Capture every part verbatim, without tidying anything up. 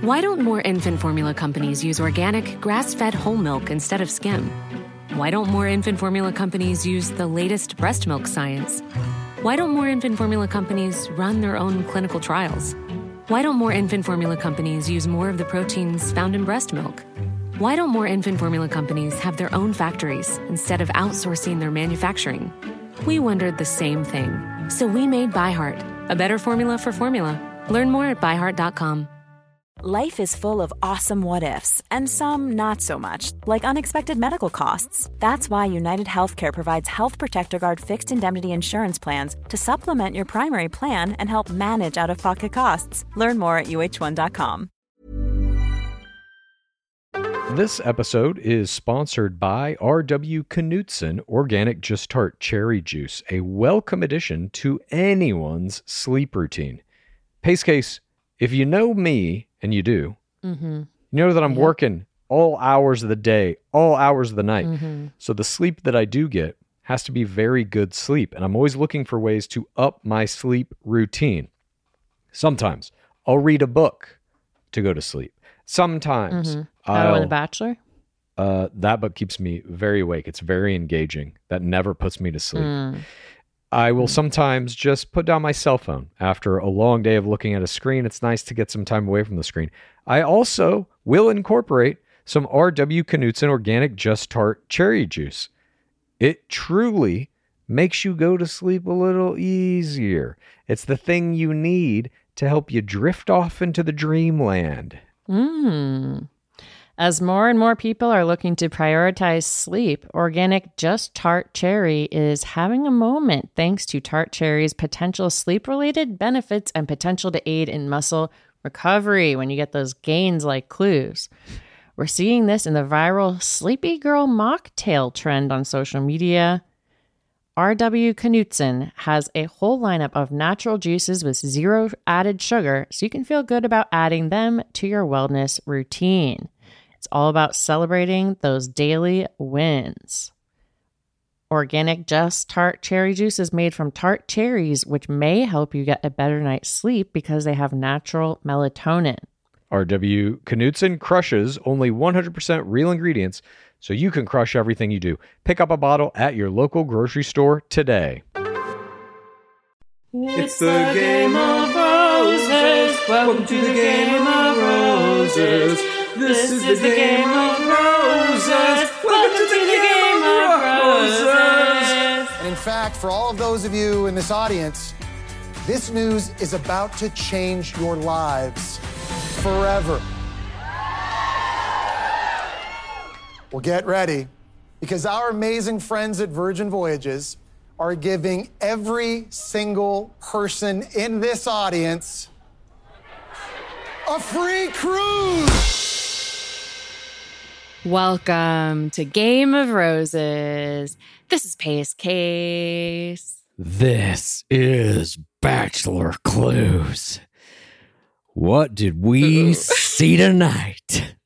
Why don't more infant formula companies use organic, grass-fed whole milk instead of skim? Why don't more infant formula companies use the latest breast milk science? Why don't more infant formula companies run their own clinical trials? Why don't more infant formula companies use more of the proteins found in breast milk? Why don't more infant formula companies have their own factories instead of outsourcing their manufacturing? We wondered the same thing. So we made ByHeart, a better formula for formula. Learn more at by heart dot com. Life is full of awesome what-ifs, and some not so much, like unexpected medical costs. That's why United Healthcare provides Health Protector Guard fixed indemnity insurance plans to supplement your primary plan and help manage out-of-pocket costs. Learn more at U H one dot com. This episode is sponsored by R W Knudsen Organic Just Tart Cherry Juice, a welcome addition to anyone's sleep routine. Pace Case, if you know me, and you do, mm-hmm. you know that I'm yep. working all hours of the day, all hours of the night. Mm-hmm. So the sleep that I do get has to be very good sleep. And I'm always looking for ways to up my sleep routine. Sometimes I'll read a book to go to sleep. Sometimes mm-hmm. I'll... Oh, The Bachelor? Uh, that book keeps me very awake. It's very engaging. That never puts me to sleep. Mm. I will sometimes just put down my cell phone after a long day of looking at a screen. It's nice to get some time away from the screen. I also will incorporate some R W Knudsen Organic Just Tart Cherry Juice. It truly makes you go to sleep a little easier. It's the thing you need to help you drift off into the dreamland. Mmm. As more and more people are looking to prioritize sleep, Organic Just Tart Cherry is having a moment thanks to Tart Cherry's potential sleep-related benefits and potential to aid in muscle recovery when you get those gains like clues. We're seeing this in the viral Sleepy Girl mocktail trend on social media. R W Knudsen has a whole lineup of natural juices with zero added sugar, so you can feel good about adding them to your wellness routine. It's all about celebrating those daily wins. Organic Just Tart Cherry Juice is made from tart cherries, which may help you get a better night's sleep because they have natural melatonin. R W Knudsen crushes only one hundred percent real ingredients, so you can crush everything you do. Pick up a bottle at your local grocery store today. It's the Game of Roses. Welcome to the Game of Roses. This is the Game of Roses. Welcome to the Game of Roses. And in fact, for all of those of you in this audience, this news is about to change your lives forever. Well, get ready, because our amazing friends at Virgin Voyages are giving every single person in this audience a free cruise. Welcome to Game of Roses. This is Pace Case. This is Bachelor Clues. What did we see tonight?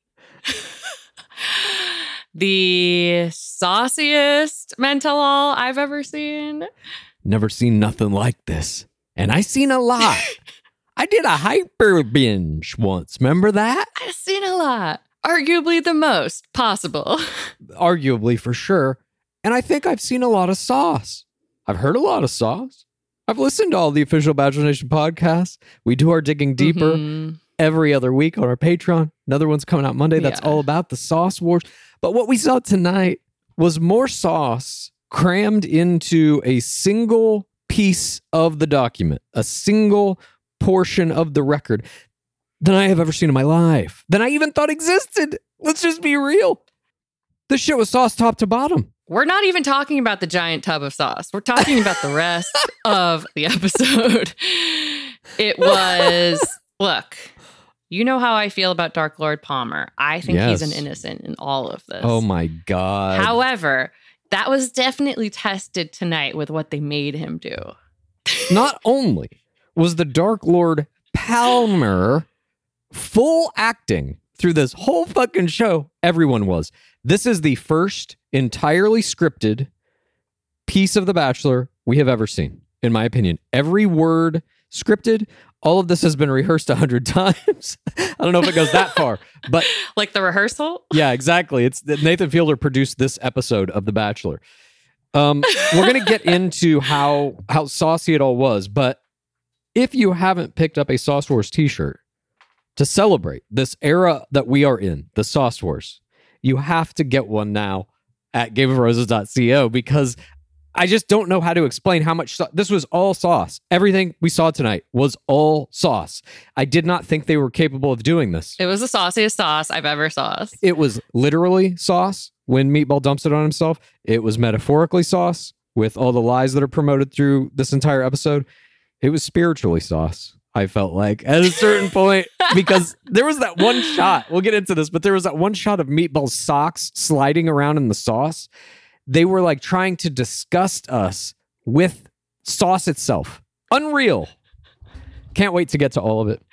The sauciest men tell all I've ever seen. Never seen nothing like this. And I seen a lot. I did a hyper binge once. Remember that? I've seen a lot. Arguably the most possible. Arguably, for sure. And I think I've seen a lot of sauce. I've heard a lot of sauce. I've listened to all the official Bachelor Nation podcasts. We do our Digging Deeper mm-hmm. every other week on our Patreon. Another one's coming out Monday. That's yeah. all about the sauce wars. But what we saw tonight was more sauce crammed into a single piece of the document, a single portion of the record than I have ever seen in my life, than I even thought existed. Let's just be real. This shit was sauce top to bottom. We're not even talking about the giant tub of sauce. We're talking about the rest of the episode. It was, look, you know how I feel about Dark Lord Palmer. I think yes. he's an innocent in all of this. Oh my God. However, that was definitely tested tonight with what they made him do. Not only was the Dark Lord Palmer full acting through this whole fucking show, everyone was. This is the first entirely scripted piece of The Bachelor we have ever seen, in my opinion. Every word scripted, all of this has been rehearsed a hundred times. I don't know if it goes that far, but Like the rehearsal? yeah, exactly. It's Nathan Fielder produced this episode of The Bachelor. Um, we're gonna get into how how saucy it all was, but if you haven't picked up a Sauce Wars t-shirt to celebrate this era that we are in, the Sauce Wars, you have to get one now at game of roses dot co because I just don't know how to explain how much sauce. This was all sauce. Everything we saw tonight was all sauce. I did not think they were capable of doing this. It was the sauciest sauce I've ever sauced. It was literally sauce when Meatball dumps it on himself. It was metaphorically sauce with all the lies that are promoted through this entire episode. It was spiritually sauce, I felt like, at a certain point, because there was that one shot. We'll get into this, but there was that one shot of Meatball's socks sliding around in the sauce. They were like trying to disgust us with sauce itself. Unreal. Can't wait to get to all of it.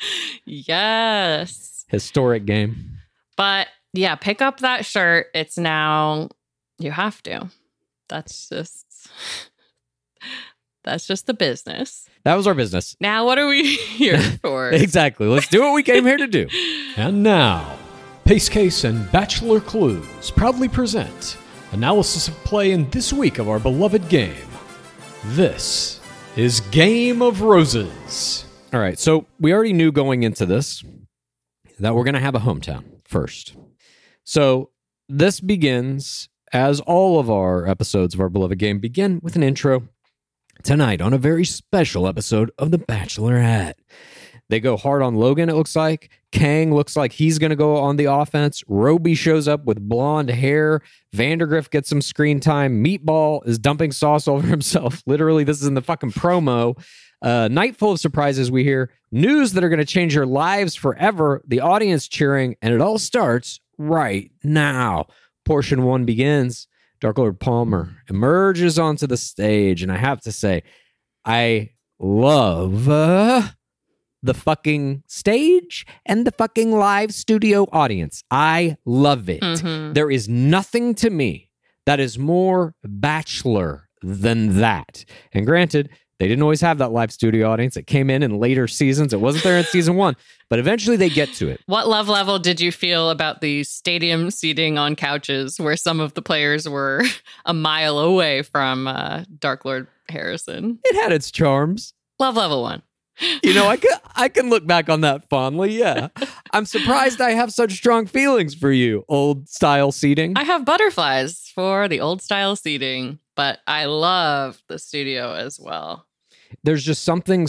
Yes. Historic game. But yeah, pick up that shirt. It's now, you have to. That's just, that's just the business. That was our business. Now, what are we here for? Exactly. Let's do what we came here to do. And now, Pace Case and Bachelor Clues proudly present analysis of play in this week of our beloved game. This is Game of Roses. All right. So we already knew going into this that we're going to have a hometown first. So this begins, as all of our episodes of our beloved game begin, with an intro tonight on a very special episode of The Bachelorette. They go hard on Logan, it looks like. Kang looks like he's going to go on the offense. Roby shows up with blonde hair. Vandergrift gets some screen time. Meatball is dumping sauce over himself. Literally, this is in the fucking promo. Uh, night full of surprises, we hear. News that are going to change your lives forever. The audience cheering, and it all starts right now. Portion one begins. Dark Lord Palmer emerges onto the stage, and I have to say, I love... Uh, the fucking stage and the fucking live studio audience. I love it. Mm-hmm. There is nothing to me that is more Bachelor than that. And granted, they didn't always have that live studio audience. It came in in later seasons. It wasn't there in season one, but eventually they get to it. What love level did you feel about the stadium seating on couches where some of the players were a mile away from uh, Dark Lord Harrison? It had its charms. Love level one. You know, I can, I can look back on that fondly, yeah. I'm surprised I have such strong feelings for you, old style seating. I have butterflies for the old style seating, but I love the studio as well. There's just something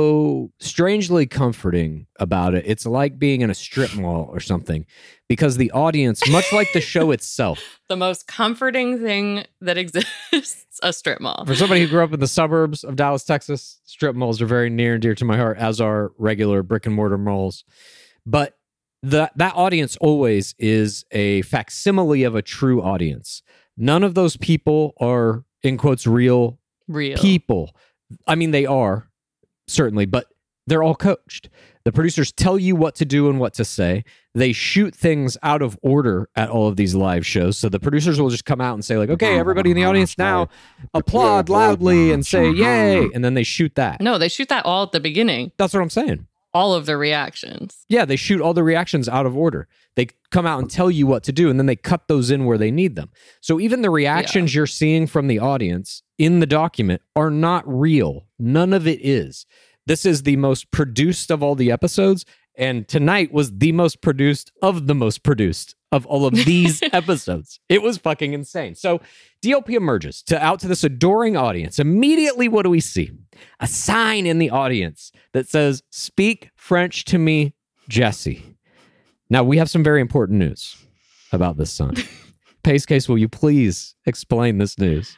so strangely comforting about it. It's like being in a strip mall or something, because the audience, much like the show itself, The most comforting thing that exists, a strip mall. for somebody who grew up in the suburbs of Dallas, Texas, strip malls are very near and dear to my heart, as are regular brick and mortar malls. But the, that audience always is a facsimile of a true audience. None of those people are, in quotes, real, Real. people. I mean, they are, certainly, but they're all coached. The producers tell you what to do and what to say. They shoot things out of order at all of these live shows. So the producers will just come out and say, like, okay, everybody in the audience now applaud loudly and say, yay. And then they shoot that. No, they shoot that all at the beginning. That's what I'm saying. All of the reactions. Yeah, they shoot all the reactions out of order. They come out and tell you what to do, and then they cut those in where they need them. So even the reactions you're seeing from the audience in the document are not real. None of it is. This is the most produced of all the episodes, and tonight was the most produced of the most produced of all of these episodes. It was fucking insane. So D L P emerges to out to this adoring audience. Immediately, what do we see? A sign in the audience that says, "Speak French to me, Jesse." Now, we have some very important news about this sign. Pace Case, will you please explain this news?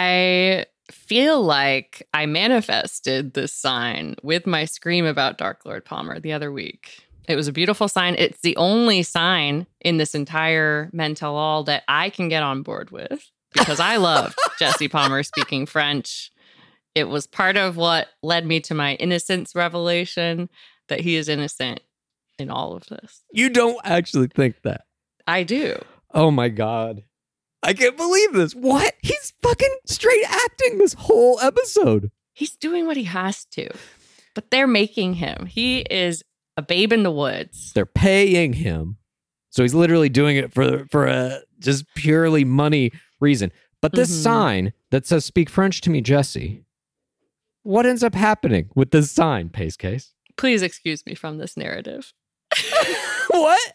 I feel like I manifested this sign with my scream about Dark Lord Palmer the other week. It was a beautiful sign. It's the only sign in this entire Men Tell All that I can get on board with, because I loved Jesse Palmer speaking French. It was part of what led me to my innocence revelation, that he is innocent in all of this. You don't actually think that? I do. Oh my God. I can't believe this. What? He's fucking straight acting this whole episode. He's doing what he has to. But they're making him. He is a babe in the woods. They're paying him. So he's literally doing it for, for a just purely money reason. But this mm-hmm. sign that says, "Speak French to me, Jesse," what ends up happening with this sign, Pace Case? Please excuse me from this narrative. What?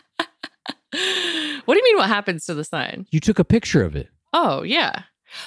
What do you mean what happens to the sign? You took a picture of it. Oh, yeah.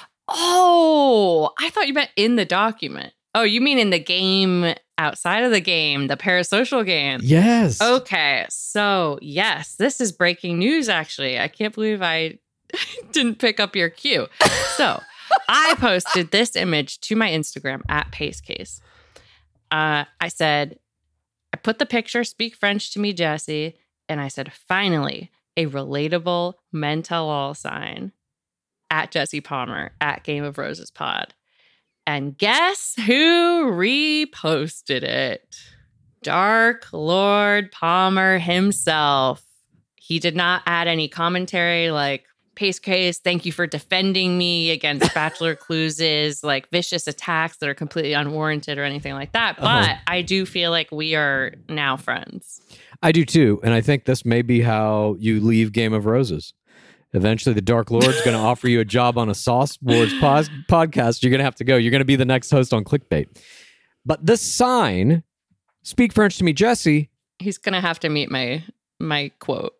Oh, I thought you meant in the document. Oh, you mean in the game, outside of the game, the parasocial game? Yes. Okay, so yes, this is breaking news, actually. I can't believe I didn't pick up your cue. So I posted this image to my Instagram at PaceCase. Uh, I said, I put the picture, "Speak French to me, Jesse," and I said, finally, a relatable men tell all sign at Jesse Palmer at Game of Roses Pod. And guess who reposted it? Dark Lord Palmer himself. He did not add any commentary like, "Pace Case, thank you for defending me against Bachelor Clues' like vicious attacks that are completely unwarranted," or anything like that. But uh-huh. I do feel like we are now friends. I do too. And I think this may be how you leave Game of Roses. Eventually, the Dark Lord's going to offer you a job on a Sauce Wars pos- podcast. You're going to have to go. You're going to be the next host on Clickbait. But this sign, "Speak French to me, Jesse." He's going to have to meet my my quote.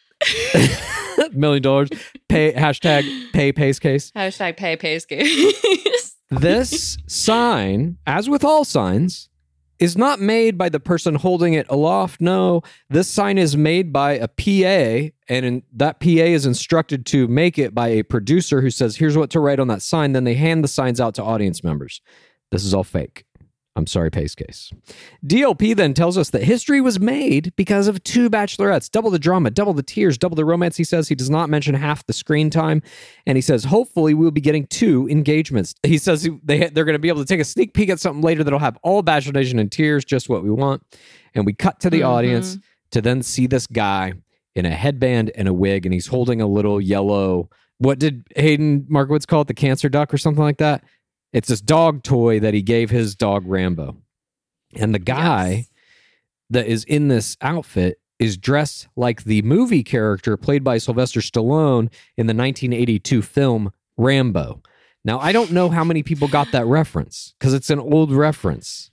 Million dollars. Pay hashtag pay Pace Case. Hashtag pay Pace Case. This sign, as with all signs, is not made by the person holding it aloft. No, this sign is made by a P A, and in, that P A is instructed to make it by a producer who says, "Here's what to write on that sign." Then they hand the signs out to audience members. This is all fake. I'm sorry, Pace Case. D L P then tells us that history was made because of two bachelorettes. Double the drama, double the tears, double the romance, he says. He does not mention half the screen time. And he says, hopefully we'll be getting two engagements. He says they, they're going to be able to take a sneak peek at something later that'll have all Bachelor Nation in tears, just what we want. And we cut to the mm-hmm. audience to then see this guy in a headband and a wig, and he's holding a little yellow, what did Hayden Markowitz call it? The cancer duck or something like that? It's this dog toy that he gave his dog Rambo. And the guy yes. that is in this outfit is dressed like the movie character played by Sylvester Stallone in the nineteen eighty-two film Rambo. Now, I don't know how many people got that reference because it's an old reference.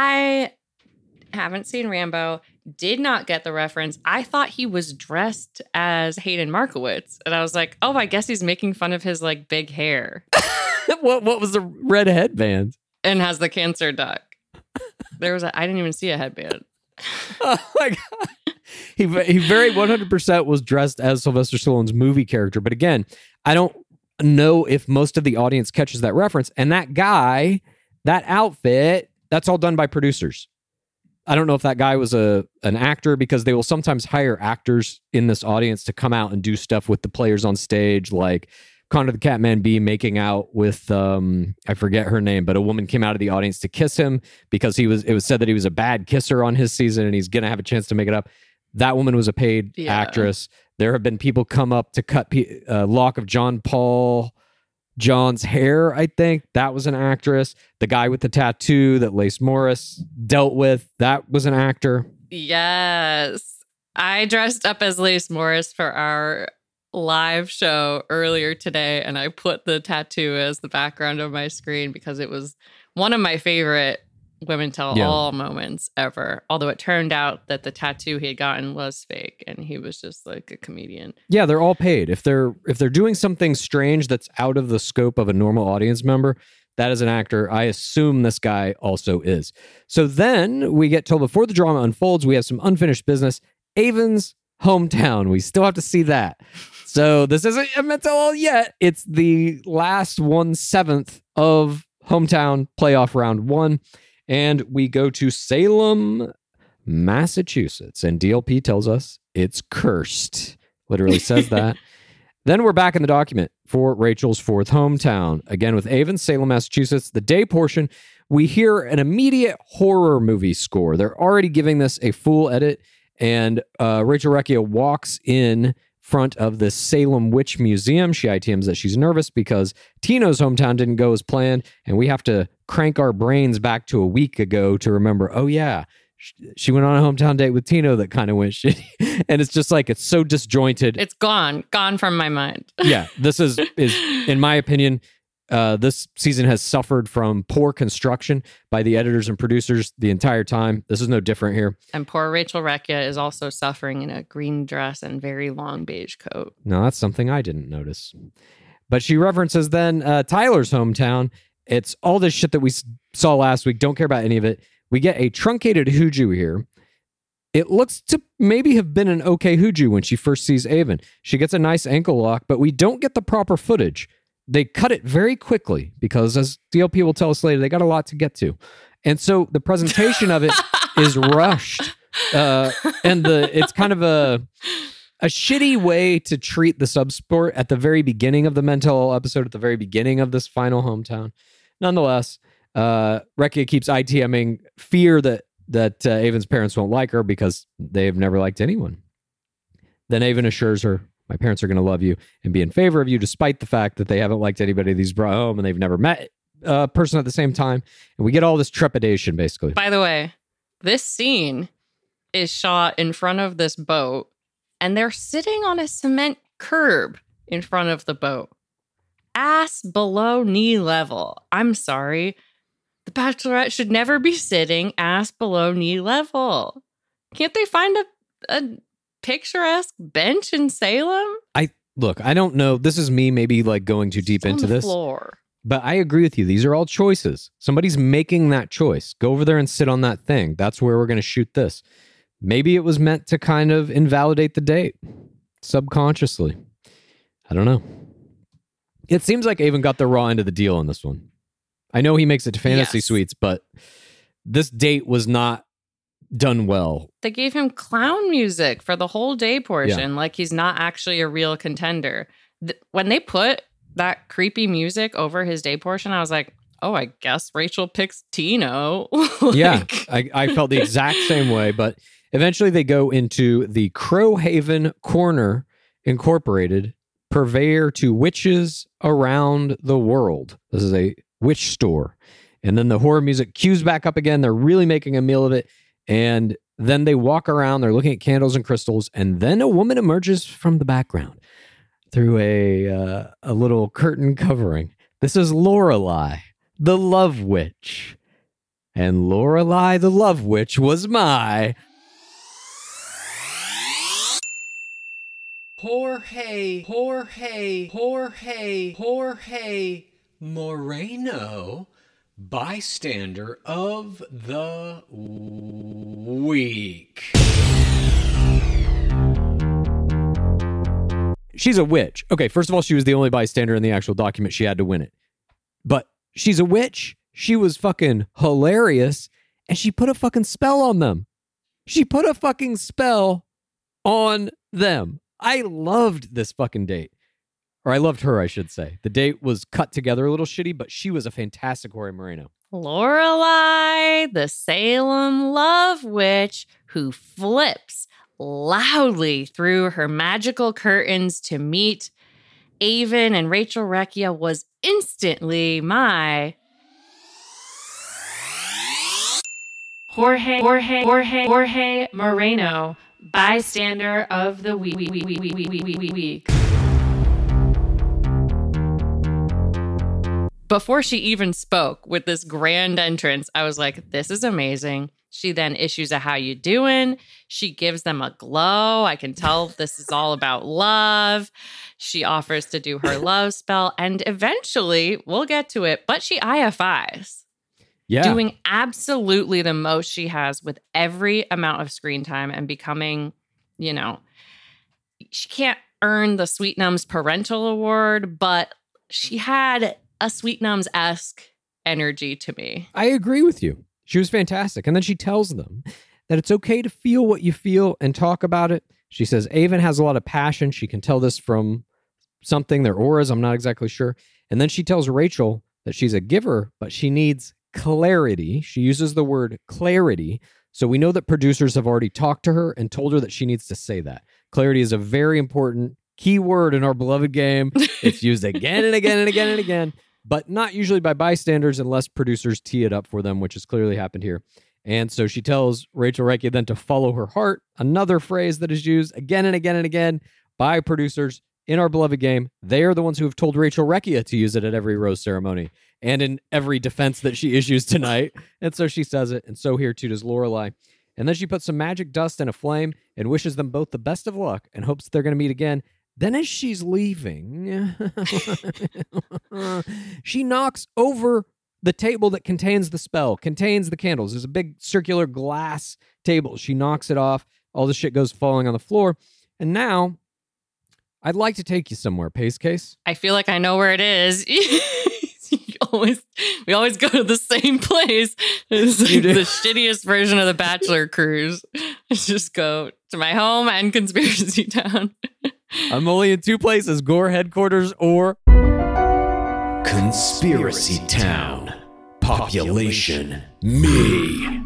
I haven't seen Rambo, did not get the reference. I thought he was dressed as Hayden Markowitz. And I was like, oh, I guess he's making fun of his like big hair. What what was the red headband? And has the cancer duck. There was a, I didn't even see a headband. Oh my God. He, he very one hundred percent was dressed as Sylvester Stallone's movie character. But again, I don't know if most of the audience catches that reference. And that guy, that outfit, that's all done by producers. I don't know if that guy was a an actor, because they will sometimes hire actors in this audience to come out and do stuff with the players on stage, like Connor the Catman B making out with, um, I forget her name, but a woman came out of the audience to kiss him because he was. It was said that he was a bad kisser on his season, and he's going to have a chance to make it up. That woman was a paid yeah. actress. There have been people come up to cut a uh, lock of John Paul John's hair, I think. That was an actress. The guy with the tattoo that Lace Morris dealt with, that was an actor. Yes. I dressed up as Lace Morris for our live show earlier today, and I put the tattoo as the background of my screen because it was one of my favorite Women Tell yeah. All moments ever. Although it turned out that the tattoo he had gotten was fake, and he was just like a comedian. Yeah, they're all paid. If they're if they're doing something strange that's out of the scope of a normal audience member, that is an actor. I assume this guy also is. So then we get told before the drama unfolds, we have some unfinished business. Avon's hometown. We still have to see that. So this isn't a Men Tell All yet. It's the last one seventh of hometown playoff round one. And we go to Salem, Massachusetts. And D L P tells us it's cursed. Literally says that. Then we're back in the document for Rachel's fourth hometown. Again with Avon, Salem, Massachusetts. The day portion, we hear an immediate horror movie score. They're already giving this a full edit. And uh, Rachel Recchia walks in front of the Salem Witch Museum. She I T Ms that she's nervous because Tino's hometown didn't go as planned, and we have to crank our brains back to a week ago to remember, oh yeah, she went on a hometown date with Tino that kind of went shitty. And it's just like, it's so disjointed. It's gone, gone from my mind. Yeah, this is, is in my opinion, uh, this season has suffered from poor construction by the editors and producers the entire time. This is no different here. And poor Rachel Recchia is also suffering in a green dress and very long beige coat. No, that's something I didn't notice. But she references then uh, Tyler's hometown. It's all this shit that we s- saw last week. Don't care about any of it. We get a truncated Huju here. It looks to maybe have been an okay Huju when she first sees Avon. She gets a nice ankle lock, but we don't get the proper footage. They cut it very quickly because, as D L P will tell us later, they got a lot to get to. And so the presentation of it is rushed. Uh, and the it's kind of a a shitty way to treat the subsport at the very beginning of the Mental episode, at the very beginning of this final hometown. Nonetheless, uh, Recchia keeps ITMing fear that that uh, Avon's parents won't like her because they've never liked anyone. Then Avon assures her, my parents are going to love you and be in favor of you, despite the fact that they haven't liked anybody these brought home and they've never met a person at the same time. And we get all this trepidation, basically. By the way, this scene is shot in front of this boat, and they're sitting on a cement curb in front of the boat. Ass below knee level. I'm sorry. The Bachelorette should never be sitting ass below knee level. Can't they find a, a picturesque bench in Salem? I look, I don't know. This is me maybe like going too deep It's into on the this. Floor. But I agree with you. These are all choices. Somebody's making that choice. Go over there and sit on that thing. That's where we're going to shoot this. Maybe it was meant to kind of invalidate the date subconsciously. I don't know. It seems like Avon got the raw end of the deal on this one. I know he makes it to Fantasy Yes. Suites, but this date was not done well. They gave him clown music for the whole day portion, like he's not actually a real contender. Th- when they put that creepy music over his day portion, I was like, oh, I guess Rachel picks Tino. Like, Yeah, I, I felt the exact same way, but eventually they go into the Crowhaven Corner Incorporated, purveyor to witches around the world. This is a witch store. And then the horror music cues back up again. They're really making a meal of it. And then they walk around, they're looking at candles and crystals, and then a woman emerges from the background through a uh, a little curtain covering. This is Lorelei, the Love Witch. And Lorelei, the Love Witch, was my Jorge, Jorge, Jorge, Jorge Moreno, bystander of the week. She's a witch. Okay, first of all, she was the only bystander in the actual document. She had to win it. But she's a witch. She was fucking hilarious. And she put a fucking spell on them. She put a fucking spell on them. I loved this fucking date. Or I loved her, I should say. The date was cut together a little shitty, but she was a fantastic Jorge Moreno. Lorelei, the Salem Love Witch, who flips loudly through her magical curtains to meet Avon and Rachel Recchia, was instantly my Jorge, Jorge, Jorge, Jorge Moreno, bystander of the week. week. Before she even spoke with this grand entrance, I was like, this is amazing. She then issues a how you doing. She gives them a glow. I can tell this is all about love. She offers to do her love spell. And eventually, we'll get to it, but she I F Is. Yeah. Doing absolutely the most she has with every amount of screen time and becoming, you know, she can't earn the Sweet Nums Parental Award, but she had a Sweet Nums-esque energy to me. I agree with you. She was fantastic. And then she tells them that it's okay to feel what you feel and talk about it. She says Avon has a lot of passion. She can tell this from something, their auras, I'm not exactly sure. And then she tells Rachel that she's a giver, but she needs clarity. She uses the word clarity. So we know that producers have already talked to her and told her that she needs to say that. Clarity is a very important key word in our beloved game. It's used again and again and again and again, but not usually by bystanders unless producers tee it up for them, which has clearly happened here. And so she tells Rachel Recchia then to follow her heart, another phrase that is used again and again and again by producers in our beloved game. They are the ones who have told Rachel Recchia to use it at every rose ceremony and in every defense that she issues tonight. And so she says it, and so here too does Lorelai. And then she puts some magic dust in a flame and wishes them both the best of luck and hopes they're going to meet again. Then as she's leaving, she knocks over the table that contains the spell, contains the candles. There's a big circular glass table. She knocks it off. All the shit goes falling on the floor. And now, I'd like to take you somewhere, Pace Case. I feel like I know where it is. You always, we always go to the same place. It's like the shittiest version of the Bachelor cruise. I just go to my home and Conspiracy Town. I'm only in two places, Gore headquarters or Conspiracy Town. Population me.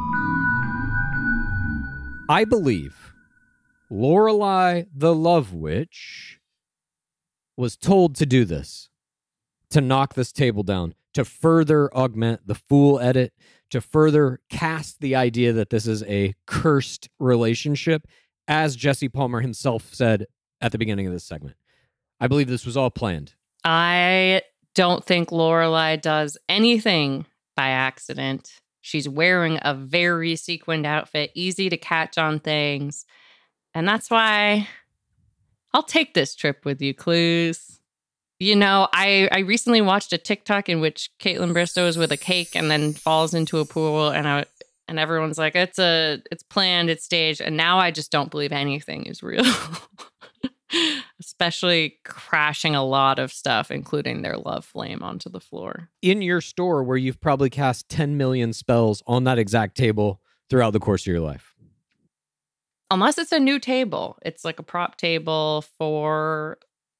I believe Lorelai the Love Witch was told to do this, to knock this table down, to further augment the Fool edit, to further cast the idea that this is a cursed relationship, as Jesse Palmer himself said at the beginning of this segment. I believe this was all planned. I don't think Lorelai does anything by accident. She's wearing a very sequined outfit, easy to catch on things. And that's why I'll take this trip with you, Clues. You know, I, I recently watched a TikTok in which Caitlin Bristow is with a cake and then falls into a pool, and I and everyone's like, it's a it's planned, it's staged, and now I just don't believe anything is real. Especially crashing a lot of stuff, including their love flame onto the floor. In your store where you've probably cast ten million spells on that exact table throughout the course of your life. Unless it's a new table. It's like a prop table for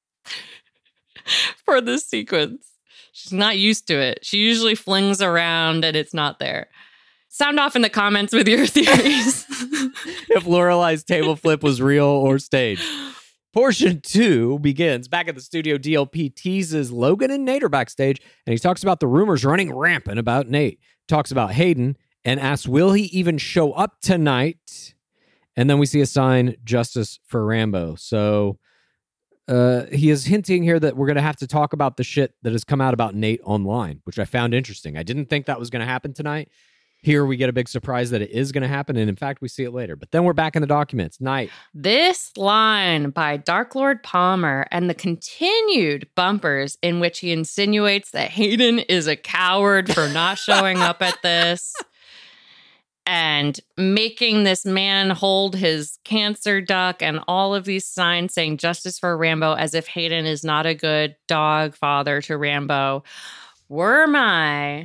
for this sequence. She's not used to it. She usually flings around and it's not there. Sound off in the comments with your theories. If Lorelai's table flip was real or staged. Portion two begins back at the studio. D L P teases Logan and Nate are backstage, and he talks about the rumors running rampant about Nate. Talks about Hayden and asks, will he even show up tonight? And then we see a sign, Justice for Rambo. So uh, he is hinting here that we're going to have to talk about the shit that has come out about Nate online, which I found interesting. I didn't think that was going to happen tonight. Here we get a big surprise that it is going to happen, and in fact, we see it later. But then we're back in the documents. Night. This line by Dark Lord Palmer and the continued bumpers in which he insinuates that Hayden is a coward for not showing up at this and making this man hold his cancer duck and all of these signs saying justice for Rambo as if Hayden is not a good dog father to Rambo were my...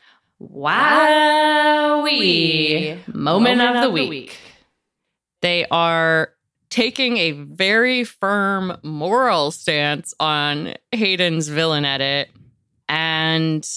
Wowee moment, moment of, the, of week. the week. They are taking a very firm moral stance on Hayden's villain edit, and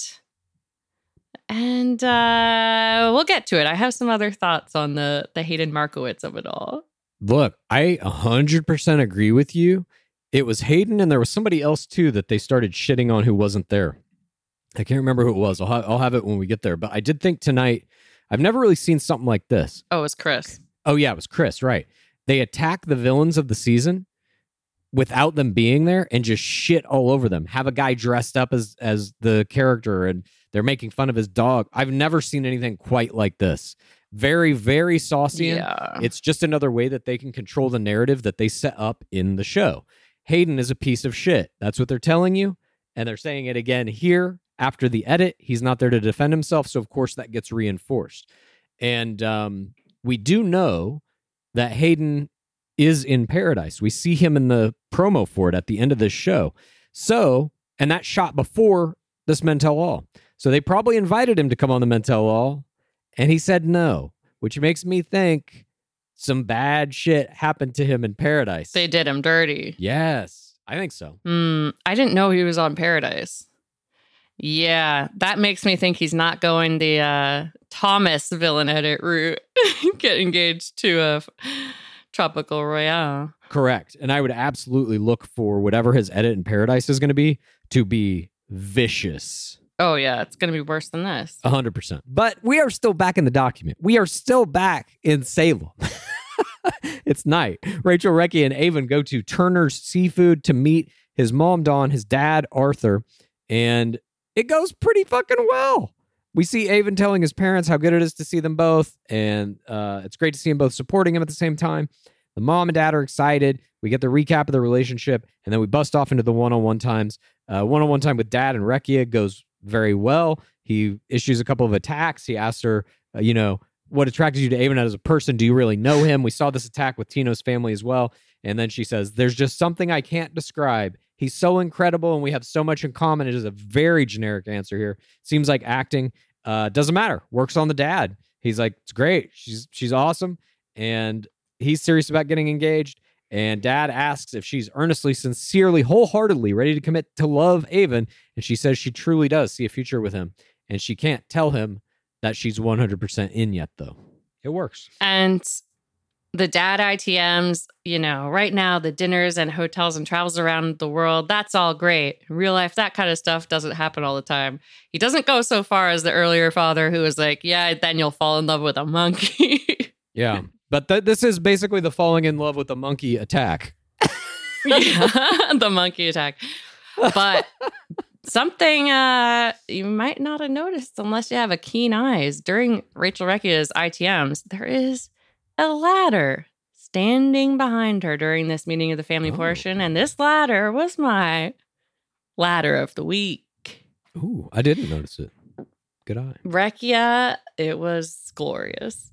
and uh, we'll get to it. I have some other thoughts on the the Hayden Markowitz of it all. Look, I one hundred percent agree with you. It was Hayden, and there was somebody else too that they started shitting on who wasn't there. I can't remember who it was. I'll, ha- I'll have it when we get there. But I did think tonight, I've never really seen something like this. Oh, it was Chris. Oh, yeah, it was Chris, right. They attack the villains of the season without them being there and just shit all over them. Have a guy dressed up as, as the character and they're making fun of his dog. I've never seen anything quite like this. Very, very saucy. Yeah. It's just another way that they can control the narrative that they set up in the show. Hayden is a piece of shit. That's what they're telling you. And they're saying it again here. After the edit, he's not there to defend himself, so of course that gets reinforced. And um, we do know that Hayden is in paradise. We see him in the promo for it at the end of this show. So, and that shot before this Men Tell All. So they probably invited him to come on the Men Tell All, and he said no, which makes me think some bad shit happened to him in paradise. They did him dirty. Yes, I think so. Mm, I didn't know he was on Paradise. Yeah, that makes me think he's not going the uh, Thomas villain edit route. Get engaged to a Tropical Royale. Correct. And I would absolutely look for whatever his edit in Paradise is going to be to be vicious. Oh, yeah. It's going to be worse than this. one hundred percent. But we are still back in the document. We are still back in Salem. It's night. Rachel, Recchi, and Avon go to Turner's Seafood to meet his mom, Dawn, his dad, Arthur, and it goes pretty fucking well. We see Avon telling his parents how good it is to see them both, and uh, it's great to see them both supporting him at the same time. The mom and dad are excited. We get the recap of the relationship, and then we bust off into the one-on-one times. Uh, one-on-one time with Dad and Recchi goes very well. He issues a couple of attacks. He asks her, uh, you know, what attracted you to Avon as a person? Do you really know him? We saw this attack with Tino's family as well. And then she says, there's just something I can't describe. He's so incredible, and we have so much in common. It is a very generic answer here. Seems like acting. Uh, doesn't matter. Works on the dad. He's like, it's great. She's she's awesome. And he's serious about getting engaged. And Dad asks if she's earnestly, sincerely, wholeheartedly ready to commit to love Avon. And she says she truly does see a future with him. And she can't tell him that she's one hundred percent in yet, though. It works. And the dad I T Ms, you know, right now, the dinners and hotels and travels around the world, that's all great. In real life, that kind of stuff doesn't happen all the time. He doesn't go so far as the earlier father who was like, yeah, then you'll fall in love with a monkey. Yeah. But th- this is basically the falling in love with a monkey attack. Yeah, the monkey attack. But something uh, you might not have noticed unless you have a keen eyes. During Rachel Recchia's I T Ms, there is a ladder standing behind her during this meeting of the family oh. portion. And this ladder was my ladder of the week. Ooh, I didn't notice it. Good eye. Recchia, it was glorious.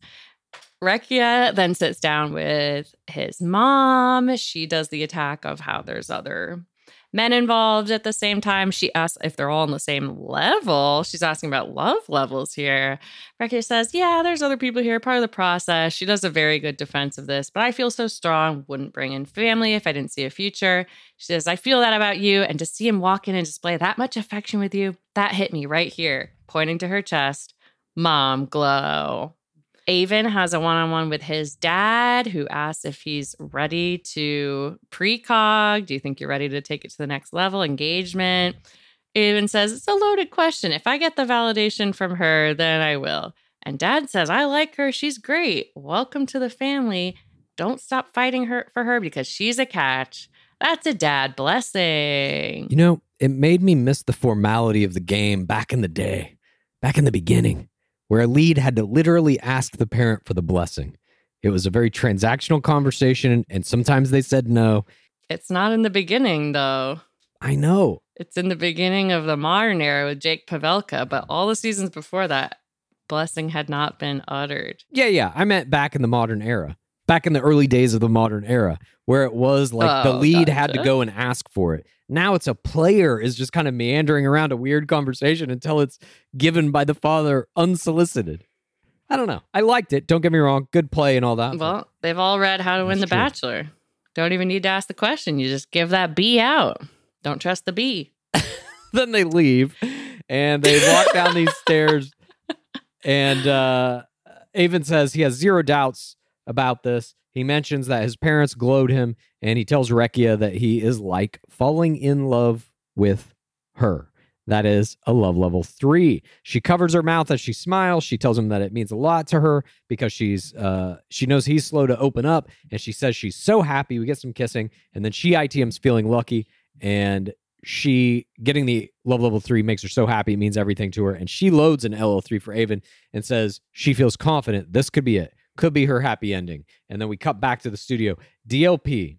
Recchia then sits down with his mom. She does the attack of how there's other men involved at the same time. She asks if they're all on the same level. She's asking about love levels here. Recchia says, yeah, there's other people here, part of the process. She does a very good defense of this, but I feel so strong, wouldn't bring in family if I didn't see a future. She says, I feel that about you, and to see him walk in and display that much affection with you, that hit me right here, pointing to her chest. Mom glow. Avon has a one-on-one with his dad, who asks if he's ready to precog. Do you think you're ready to take it to the next level? Engagement. Avon says, it's a loaded question. If I get the validation from her, then I will. And Dad says, I like her. She's great. Welcome to the family. Don't stop fighting her for her because she's a catch. That's a dad blessing. You know, it made me miss the formality of the game back in the day, back in the beginning, where a lead had to literally ask the parent for the blessing. It was a very transactional conversation, and sometimes they said no. It's not in the beginning, though. I know. It's in the beginning of the modern era with Jake Pavelka, but all the seasons before that, blessing had not been uttered. Yeah, yeah. I meant back in the modern era. Back in the early days of the modern era, where it was like oh, the lead gotcha. had to go and ask for it. Now it's a player is just kind of meandering around a weird conversation until it's given by the father unsolicited. I don't know. I liked it. Don't get me wrong. Good play and all that. Well, they've all read How to Win the true. Bachelor. Don't even need to ask the question. You just give that B out. Don't trust the B. Then they leave and they walk down these stairs, and uh, Avon says he has zero doubts about this. He mentions that his parents glowed him, and he tells Recchia that he is like falling in love with her. That is a love level three. She covers her mouth as she smiles. She tells him that it means a lot to her because she's uh, she knows he's slow to open up, and she says she's so happy. We get some kissing, and then she I T Ms feeling lucky, and she getting the love level three makes her so happy. It means everything to her, and she loads an L L three for Avon and says she feels confident this could be it. Could be her happy ending. And then we cut back to the studio. D L P.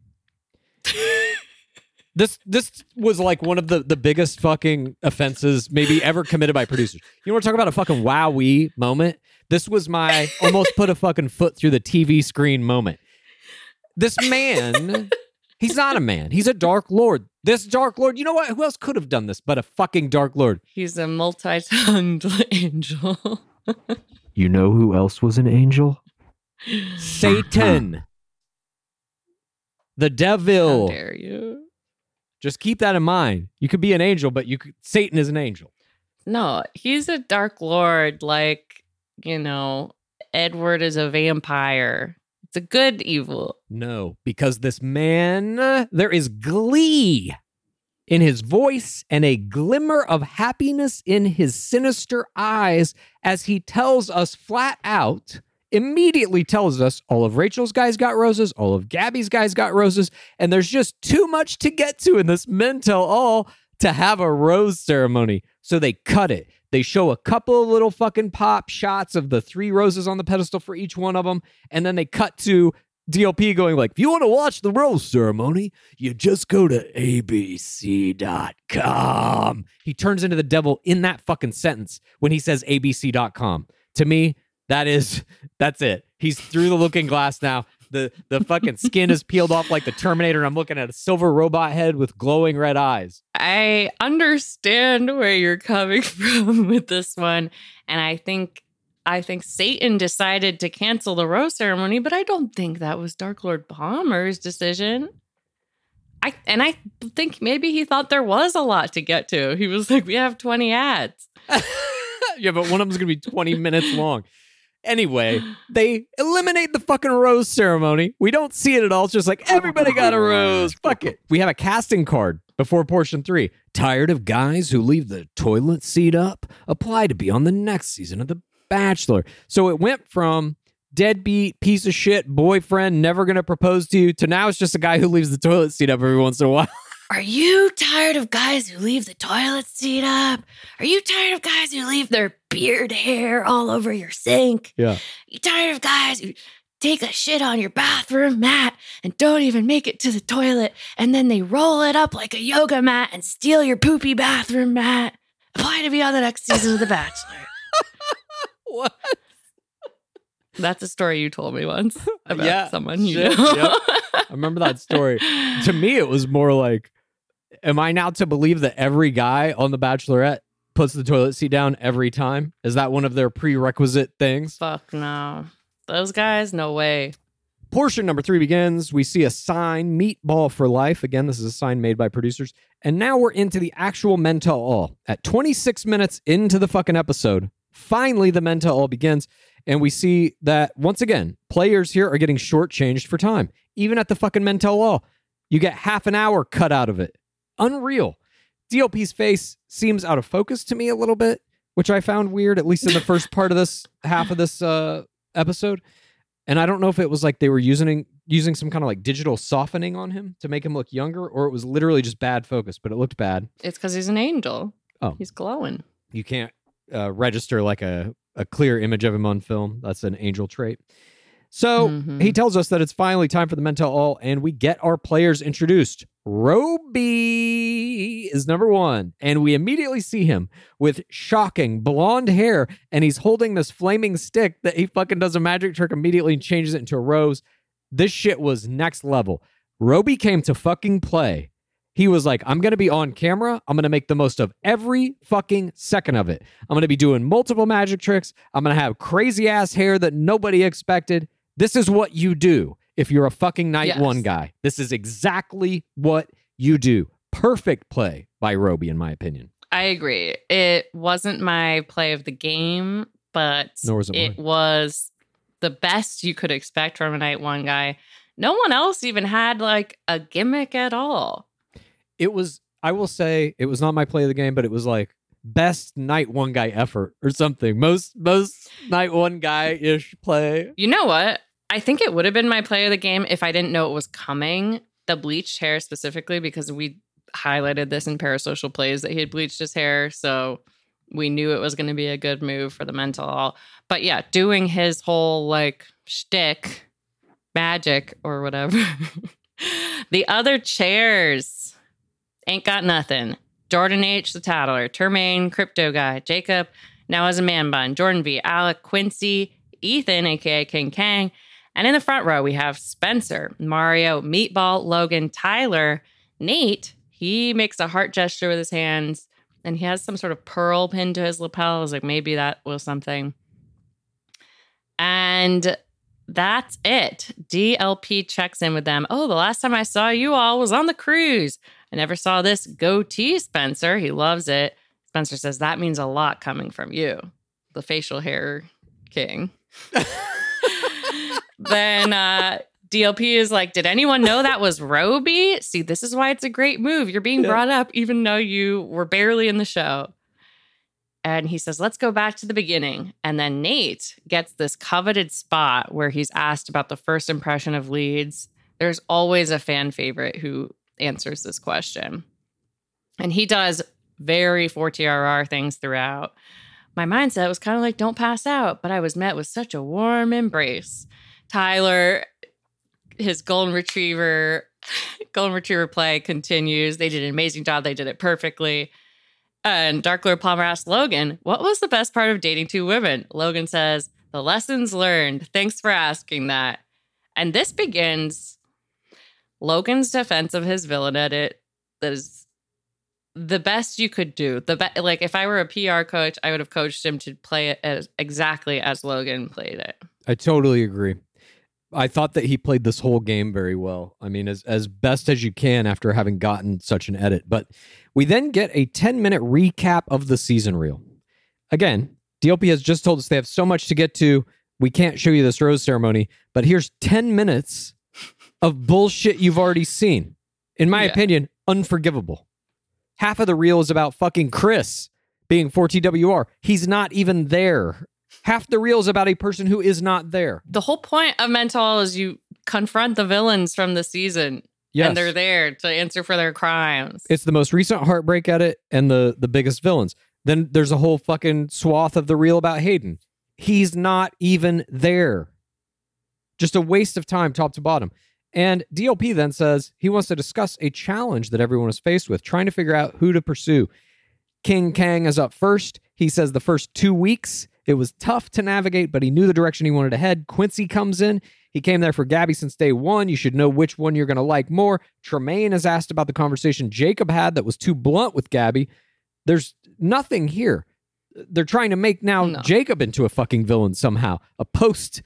This this was like one of the, the biggest fucking offenses maybe ever committed by producers. You want to talk about a fucking wowee moment? This was my almost put a fucking foot through the T V screen moment. This man, he's not a man. He's a Dark Lord. This Dark Lord, you know what? Who else could have done this but a fucking Dark Lord? He's a multi-tongued angel. You know who else was an angel? Satan. The devil. How dare you? Just keep that in mind. You could be an angel, but you could, Satan is an angel. No, he's a Dark Lord, like, you know, Edward is a vampire. It's a good evil. No, because this man, uh, there is glee in his voice and a glimmer of happiness in his sinister eyes as he tells us flat out, immediately tells us all of Rachel's guys got roses, all of Gabby's guys got roses, and there's just too much to get to in this men tell all to have a rose ceremony. So they cut it. They show a couple of little fucking pop shots of the three roses on the pedestal for each one of them, and then they cut to D L P going like, if you want to watch the rose ceremony, you just go to A B C dot com. He turns into the devil in that fucking sentence when he says A B C dot com. To me, that is, that's it. He's through the looking glass now. The the fucking skin is peeled off like the Terminator, and I'm looking at a silver robot head with glowing red eyes. I understand where you're coming from with this one, and I think I think Satan decided to cancel the rose ceremony, but I don't think that was Dark Lord Palmer's decision. I and I think maybe he thought there was a lot to get to. He was like, we have twenty ads. Yeah, but one of them's going to be twenty minutes long. Anyway, they eliminate the fucking rose ceremony. We don't see it at all. It's just like, everybody got a rose. Fuck it. We have a casting card before portion three. Tired of guys who leave the toilet seat up? Apply to be on the next season of The Bachelor. So it went from deadbeat, piece of shit, boyfriend, never going to propose to you, to now it's just a guy who leaves the toilet seat up every once in a while. Are you tired of guys who leave the toilet seat up? Are you tired of guys who leave their beard hair all over your sink? Yeah. You tired of guys who take a shit on your bathroom mat and don't even make it to the toilet, and then they roll it up like a yoga mat and steal your poopy bathroom mat? Apply to be on the next season of The Bachelor. What? That's a story you told me once about Yeah, someone you shit, know. yep. I remember that story. To me, it was more like, am I now to believe that every guy on The Bachelorette puts the toilet seat down every time? Is that one of their prerequisite things? Fuck no. Those guys, no way. Portion number three begins. We see a sign, Meatball for Life. Again, this is a sign made by producers. And now we're into the actual Men Tell All. At twenty-six minutes into the fucking episode, finally the Men Tell All begins. And we see that, once again, players here are getting shortchanged for time. Even at the fucking Men Tell All, you get half an hour cut out of it. Unreal. D L P's face seems out of focus to me a little bit, which I found weird, at least in the first part of this half of this uh, episode. And I don't know if it was like they were using using some kind of like digital softening on him to make him look younger, or it was literally just bad focus, but it looked bad. It's because he's an angel. Oh. He's glowing. You can't uh, register like a, a clear image of him on film. That's an angel trait. So Mhm. he tells us that it's finally time for the Men Tell All, and we get our players introduced. Roby is number one, and we immediately see him with shocking blonde hair, and he's holding this flaming stick that he fucking does a magic trick immediately and changes it into a rose. This shit was next level. Roby came to fucking play. He was like, I'm going to be on camera. I'm going to make the most of every fucking second of it. I'm going to be doing multiple magic tricks. I'm going to have crazy ass hair that nobody expected. This is what you do if you're a fucking night Yes. one guy. This is exactly what you do. Perfect play by Roby, in my opinion. I agree. It wasn't my play of the game, but Nor was it it mine. was the best you could expect from a night one guy. No one else even had like a gimmick at all. It was, I will say, it was not my play of the game, but it was like best night one guy effort or something. Most most night one guy-ish play. You know what? I think it would have been my play of the game if I didn't know it was coming. The bleached hair specifically, because we highlighted this in Parasocial Plays that he had bleached his hair. So we knew it was going to be a good move for the Men Tell All. But yeah, doing his whole like shtick, magic or whatever. The other chairs ain't got nothing. Jordan H, the Tattler, Termaine, Crypto Guy, Jacob, now as a man bun, Jordan V, Alec, Quincy, Ethan, aka King Kang. And in the front row, we have Spencer, Mario, Meatball, Logan, Tyler, Nate. He makes a heart gesture with his hands, and he has some sort of pearl pinned to his lapel. I was like, maybe that was something. And that's it. D L P checks in with them. Oh, the last time I saw you all was on the cruise. I never saw this goatee, Spencer. He loves it. Spencer says, that means a lot coming from you, the facial hair king. then uh, D L P is like, did anyone know that was Roby? See, this is why it's a great move. You're being Yeah. brought up even though you were barely in the show. And he says, let's go back to the beginning. And then Nate gets this coveted spot where he's asked about the first impression of Leeds. There's always a fan favorite who answers this question. And he does very four T R R things throughout. My mindset was kind of like, don't pass out. But I was met with such a warm embrace. Tyler, his golden retriever, golden retriever play continues. They did an amazing job. They did it perfectly. And Dark Lord Palmer asked Logan, what was the best part of dating two women? Logan says, the lessons learned. Thanks for asking that. And this begins Logan's defense of his villain edit. That is the best you could do. The be- Like, if I were a P R coach, I would have coached him to play it as exactly as Logan played it. I totally agree. I thought that he played this whole game very well. I mean, as, as best as you can after having gotten such an edit. But we then get a ten-minute recap of the season reel. Again, D L P has just told us they have so much to get to. We can't show you this rose ceremony, but here's ten minutes of bullshit you've already seen. In my Yeah. opinion, unforgivable. Half of the reel is about fucking Chris being four T W R. He's not even there. Half the reel is about a person who is not there. The whole point of Mental is you confront the villains from the season. Yes. And they're there to answer for their crimes. It's the most recent heartbreak edit and the, the biggest villains. Then there's a whole fucking swath of the reel about Hayden. He's not even there. Just a waste of time, top to bottom. And D L P then says he wants to discuss a challenge that everyone is faced with, trying to figure out who to pursue. King Kang is up first. He says the first two weeks, it was tough to navigate, but he knew the direction he wanted to head. Quincy comes in. He came there for Gabby since day one. You should know which one you're going to like more. Tremaine is asked about the conversation Jacob had that was too blunt with Gabby. There's nothing here. They're trying to make now No. Jacob into a fucking villain somehow. A post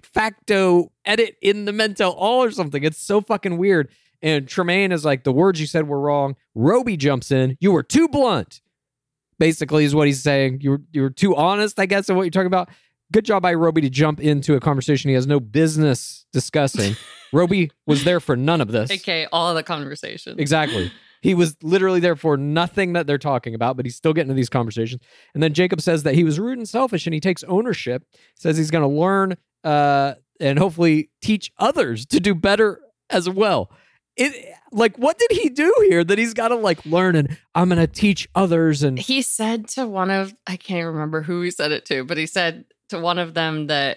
facto edit in the Mental all or something. It's so fucking weird. And Tremaine is like, the words you said were wrong. Roby jumps in. You were too blunt. Basically is what he's saying. You were, you were too honest, I guess, in what you're talking about. Good job by Roby to jump into a conversation he has no business discussing. Roby was there for none of this. A K A all of the conversation. Exactly. He was literally there for nothing that they're talking about, but he's still getting into these conversations. And then Jacob says that he was rude and selfish, and he takes ownership, says he's going to learn uh, and hopefully teach others to do better as well. It like, what did he do here that he's got to like learn and I'm going to teach others? And He said to one of, I can't remember who he said it to, but he said to one of them that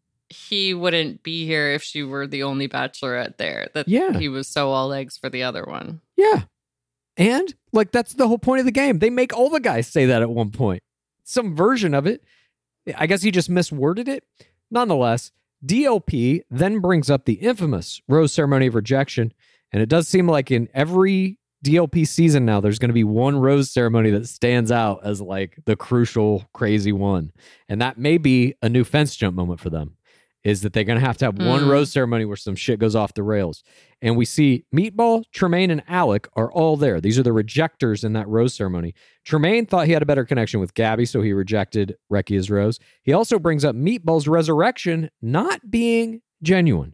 he wouldn't be here if she were the only bachelorette there. That Yeah. he was so all eggs for the other one. yeah. And like, that's the whole point of the game. They make all the guys say that at one point. Some version of it. I guess he just misworded it. Nonetheless, D L P then brings up the infamous rose ceremony of rejection. And it does seem like in every D L P season now, there's going to be one rose ceremony that stands out as like the crucial, crazy one. And that may be a new fence jump moment for them, is that they're going to have to have one Mm. rose ceremony where some shit goes off the rails. And we see Meatball, Tremaine, and Alec are all there. These are the rejectors in that rose ceremony. Tremaine thought he had a better connection with Gabby, so he rejected Rekia's rose. He also brings up Meatball's resurrection not being genuine.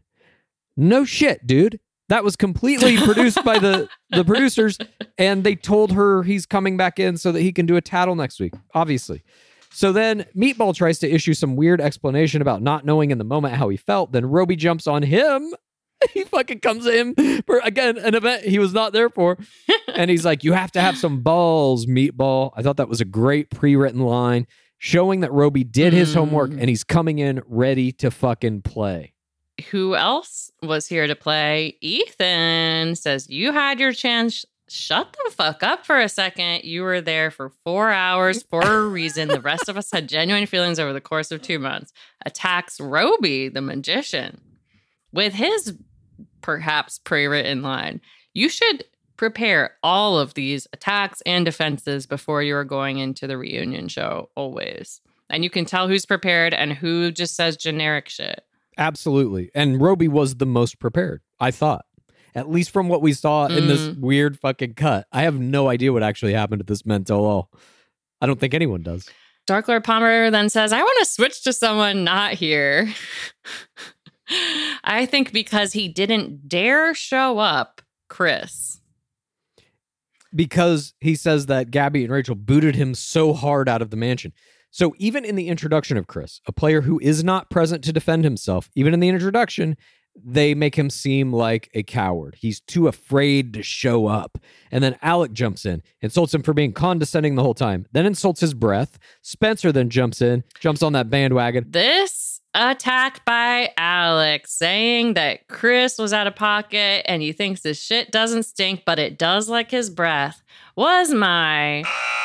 No shit, dude. That was completely produced by the, the producers, and they told her he's coming back in so that he can do a tattle next week, obviously. So then Meatball tries to issue some weird explanation about not knowing in the moment how he felt. Then Roby jumps on him. He fucking comes in for, again, an event he was not there for. And he's like, you have to have some balls, Meatball. I thought that was a great pre-written line showing that Roby did his Mm. homework and he's coming in ready to fucking play. Who else was here to play? Ethan says, you had your chance. Shut the fuck up for a second. You were there for four hours for a reason. The rest of us had genuine feelings over the course of two months. Attacks Roby, the magician, with his perhaps pre-written line. You should prepare all of these attacks and defenses before you are going into the reunion show, always. And you can tell who's prepared and who just says generic shit. Absolutely. And Roby was the most prepared, I thought. At least from what we saw in this Mm. weird fucking cut. I have no idea what actually happened at this Mental. I don't think anyone does. Dark Lord Palmer then says, I want to switch to someone not here. I think because he didn't dare show up, Chris. Because he says that Gabby and Rachel booted him so hard out of the mansion. So even in the introduction of Chris, a player who is not present to defend himself, even in the introduction, they make him seem like a coward. He's too afraid to show up. And then Alec jumps in, insults him for being condescending the whole time, then insults his breath. Spencer then jumps in, jumps on that bandwagon. This attack by Alec saying that Chris was out of pocket and he thinks his shit doesn't stink, but it does like his breath, was my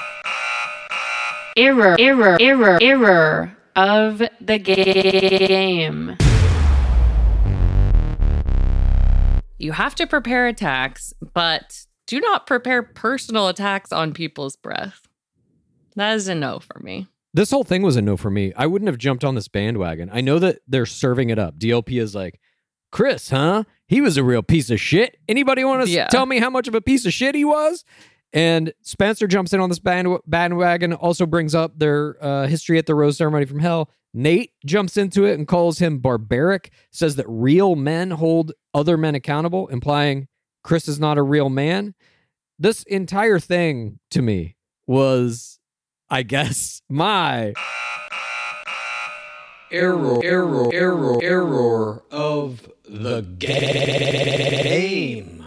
error, error, error, error of the game. You have to prepare attacks, but do not prepare personal attacks on people's breath. That is a no for me. This whole thing was a no for me. I wouldn't have jumped on this bandwagon. I know that they're serving it up. D L P is like, Chris, huh? He was a real piece of shit. Anybody want to yeah. tell me how much of a piece of shit he was? And Spencer jumps in on this band- bandwagon, also brings up their uh, history at the Rose Ceremony from Hell. Nate jumps into it and calls him barbaric, says that real men hold other men accountable, implying Chris is not a real man. This entire thing, to me, was, I guess, my error, error, error, error of the game.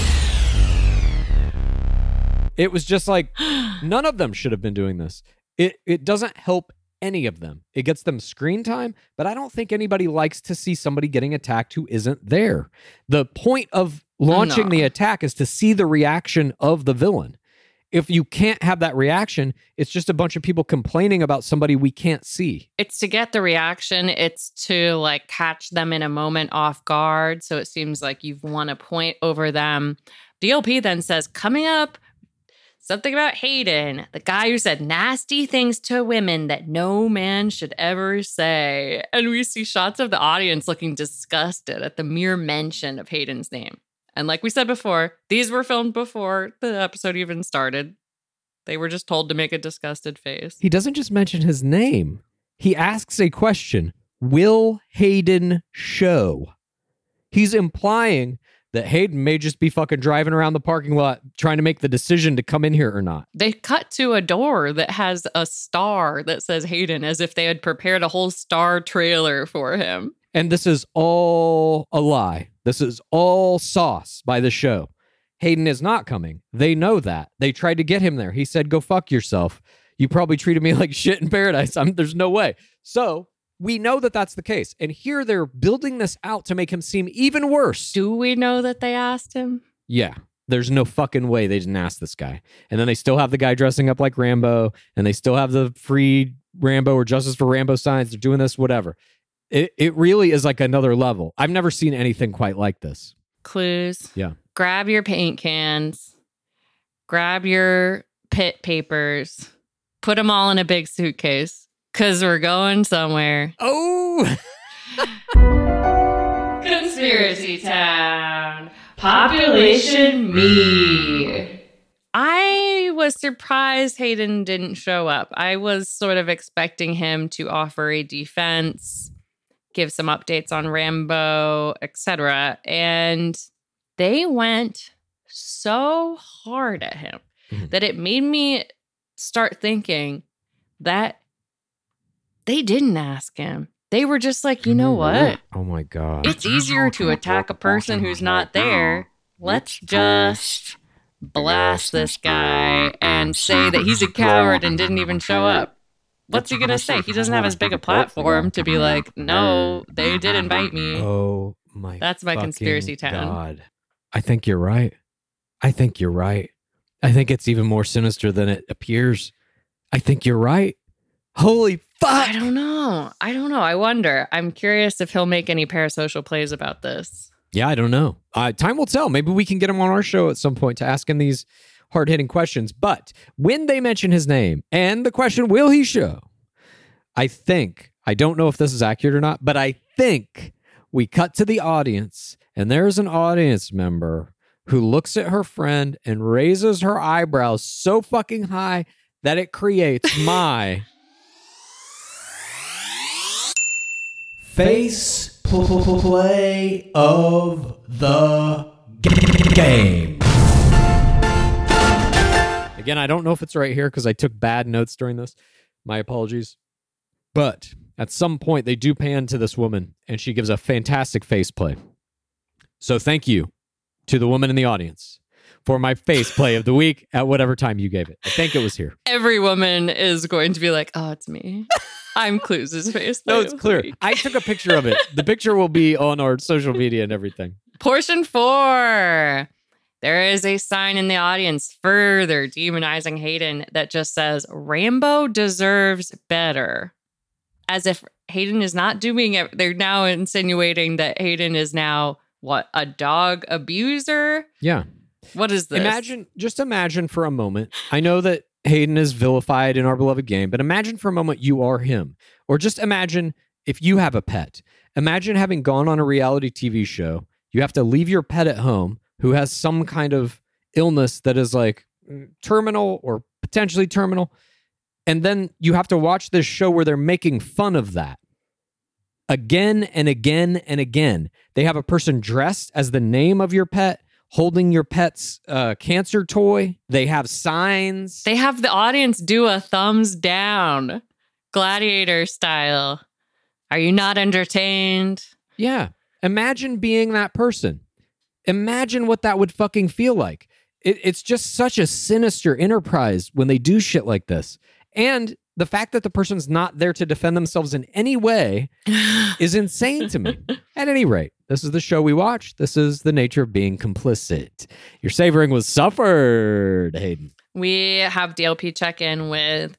It was just like, none of them should have been doing this. It it doesn't help any of them. It gets them screen time, but I don't think anybody likes to see somebody getting attacked who isn't there. The point of launching no. the attack is to see the reaction of the villain. If you can't have that reaction, it's just a bunch of people complaining about somebody we can't see. It's to get the reaction. It's to like catch them in a moment off guard. So it seems like you've won a point over them. D L P then says, coming up, something about Hayden, the guy who said nasty things to women that no man should ever say. And we see shots of the audience looking disgusted at the mere mention of Hayden's name. And like we said before, these were filmed before the episode even started. They were just told to make a disgusted face. He doesn't just mention his name. He asks a question. Will Hayden show? He's implying that Hayden may just be fucking driving around the parking lot trying to make the decision to come in here or not. They cut to a door that has a star that says Hayden, as if they had prepared a whole star trailer for him. And this is all a lie. This is all sauce by the show. Hayden is not coming. They know that. They tried to get him there. He said, go fuck yourself. You probably treated me like shit in paradise. I'm, there's no way. So we know that that's the case. And here they're building this out to make him seem even worse. Do we know that they asked him? Yeah. There's no fucking way they didn't ask this guy. And then they still have the guy dressing up like Rambo, and they still have the free Rambo or Justice for Rambo signs. They're doing this, whatever. It it really is like another level. I've never seen anything quite like this. Clues. Yeah. Grab your paint cans. Grab your pit papers. Put them all in a big suitcase. Because we're going somewhere. Oh! Conspiracy Town. Population me. I was surprised Hayden didn't show up. I was sort of expecting him to offer a defense, give some updates on Rambo, et cetera. And they went so hard at him mm-hmm. that it made me start thinking that they didn't ask him. They were just like, you know what? Oh my God. It's easier to attack a person who's not there. Let's just blast this guy and say that he's a coward and didn't even show up. What's he going to say? He doesn't have as big a platform to be like, no, they did invite me. Oh my That's my conspiracy town. God. I think you're right. I think you're right. I think it's even more sinister than it appears. I think you're right. Holy fuck. I don't know. I don't know. I wonder. I'm curious if he'll make any parasocial plays about this. Yeah, I don't know. Uh, time will tell. Maybe we can get him on our show at some point to ask him these hard-hitting questions. But when they mention his name and the question, will he show? I think, I don't know if this is accurate or not, but I think we cut to the audience and there's an audience member who looks at her friend and raises her eyebrows so fucking high that it creates my face Play of the game. Again, I don't know if it's right here because I took bad notes during this. My apologies. But at some point, they do pan to this woman, and she gives a fantastic face play. So thank you to the woman in the audience for my face play of the week at whatever time you gave it. I think it was here. Every woman is going to be like, oh, it's me. I'm Clues' face play. No, it's clear. I took a picture of it. The picture will be on our social media and everything. Portion four. There is a sign in the audience further demonizing Hayden that just says, Rambo deserves better. As if Hayden is not doing it. They're now insinuating that Hayden is now, what, a dog abuser? Yeah. What is this? Imagine, just imagine for a moment. I know that Hayden is vilified in our beloved game, but imagine for a moment you are him. Or just imagine if you have a pet. Imagine having gone on a reality T V show. You have to leave your pet at home who has some kind of illness that is like terminal or potentially terminal. And then you have to watch this show where they're making fun of that. Again and again and again. They have a person dressed as the name of your pet, holding your pet's uh, cancer toy. They have signs. They have the audience do a thumbs down, gladiator style. Are you not entertained? Yeah. Imagine being that person. Imagine what that would fucking feel like. It, it's just such a sinister enterprise when they do shit like this. And the fact that the person's not there to defend themselves in any way is insane to me. At any rate, this is the show we watch. This is the nature of being complicit. Your savoring was suffered, Hayden. We have D L P check in with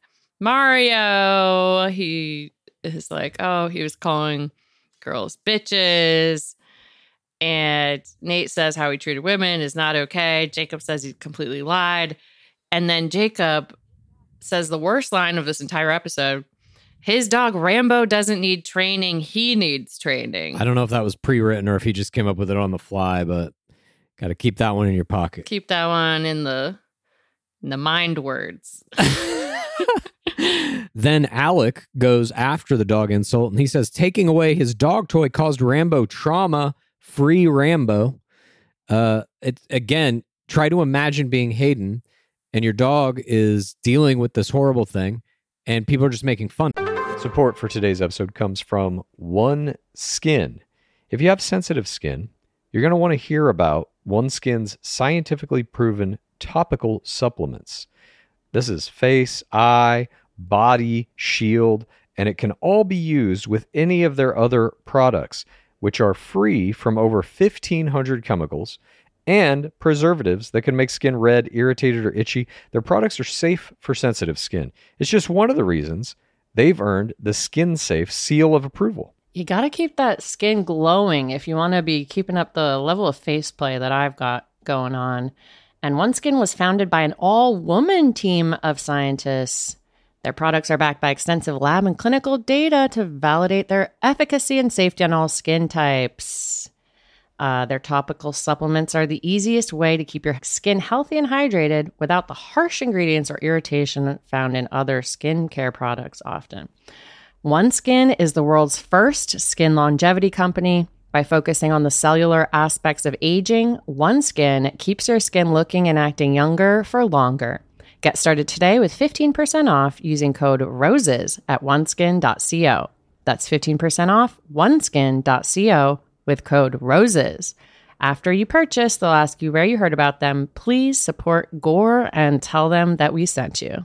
Mario. He is like, oh, he was calling girls bitches. And Nate says how he treated women is not okay. Jacob says he completely lied. And then Jacob says the worst line of this entire episode. His dog Rambo doesn't need training. He needs training. I don't know if that was pre-written or if he just came up with it on the fly, but got to keep that one in your pocket. Keep that one in the in the mind words. Then Alec goes after the dog insult and he says taking away his dog toy caused Rambo trauma. Free Rambo. Uh, it, again, try to imagine being Hayden and your dog is dealing with this horrible thing and people are just making fun. Support for today's episode comes from OneSkin. If you have sensitive skin, you're going to want to hear about OneSkin's scientifically proven topical supplements. This is face, eye, body, shield, and it can all be used with any of their other products, which are free from over fifteen hundred chemicals and preservatives that can make skin red, irritated, or itchy. Their products are safe for sensitive skin. It's just one of the reasons they've earned the Skin Safe seal of approval. You got to keep that skin glowing if you want to be keeping up the level of face play that I've got going on. And OneSkin was founded by an all-woman team of scientists. Their products are backed by extensive lab and clinical data to validate their efficacy and safety on all skin types. Uh, their topical supplements are the easiest way to keep your skin healthy and hydrated without the harsh ingredients or irritation found in other skincare products often. OneSkin is the world's first skin longevity company. By focusing on the cellular aspects of aging, OneSkin keeps your skin looking and acting younger for longer. Get started today with fifteen percent off using code ROSES at oneskin dot co. That's fifteen percent off oneskin dot co with code ROSES. After you purchase, they'll ask you where you heard about them. Please support Gore and tell them that we sent you.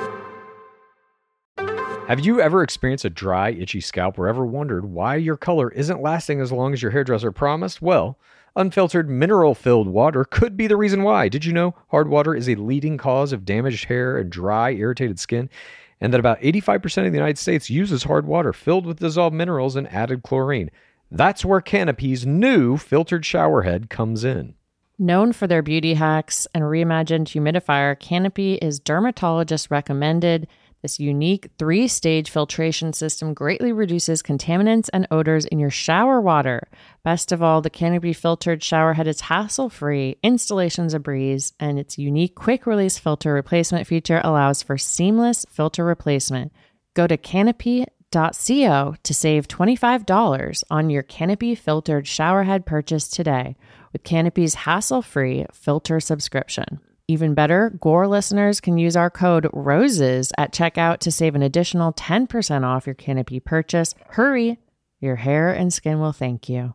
Have you ever experienced a dry, itchy scalp or ever wondered why your color isn't lasting as long as your hairdresser promised? Well, unfiltered, mineral-filled water could be the reason why. Did you know hard water is a leading cause of damaged hair and dry, irritated skin? And that about eighty-five percent of the United States uses hard water filled with dissolved minerals and added chlorine. That's where Canopy's new filtered shower head comes in. Known for their beauty hacks and reimagined humidifier, Canopy is dermatologist recommended. This unique three-stage filtration system greatly reduces contaminants and odors in your shower water. Best of all, the Canopy filtered shower head is hassle-free, installation's a breeze, and its unique quick-release filter replacement feature allows for seamless filter replacement. Go to canopy dot co to save twenty-five dollars on your Canopy filtered showerhead purchase today with Canopy's hassle-free filter subscription. Even better, Gore listeners can use our code ROSES at checkout to save an additional ten percent off your Canopy purchase. Hurry, your hair and skin will thank you.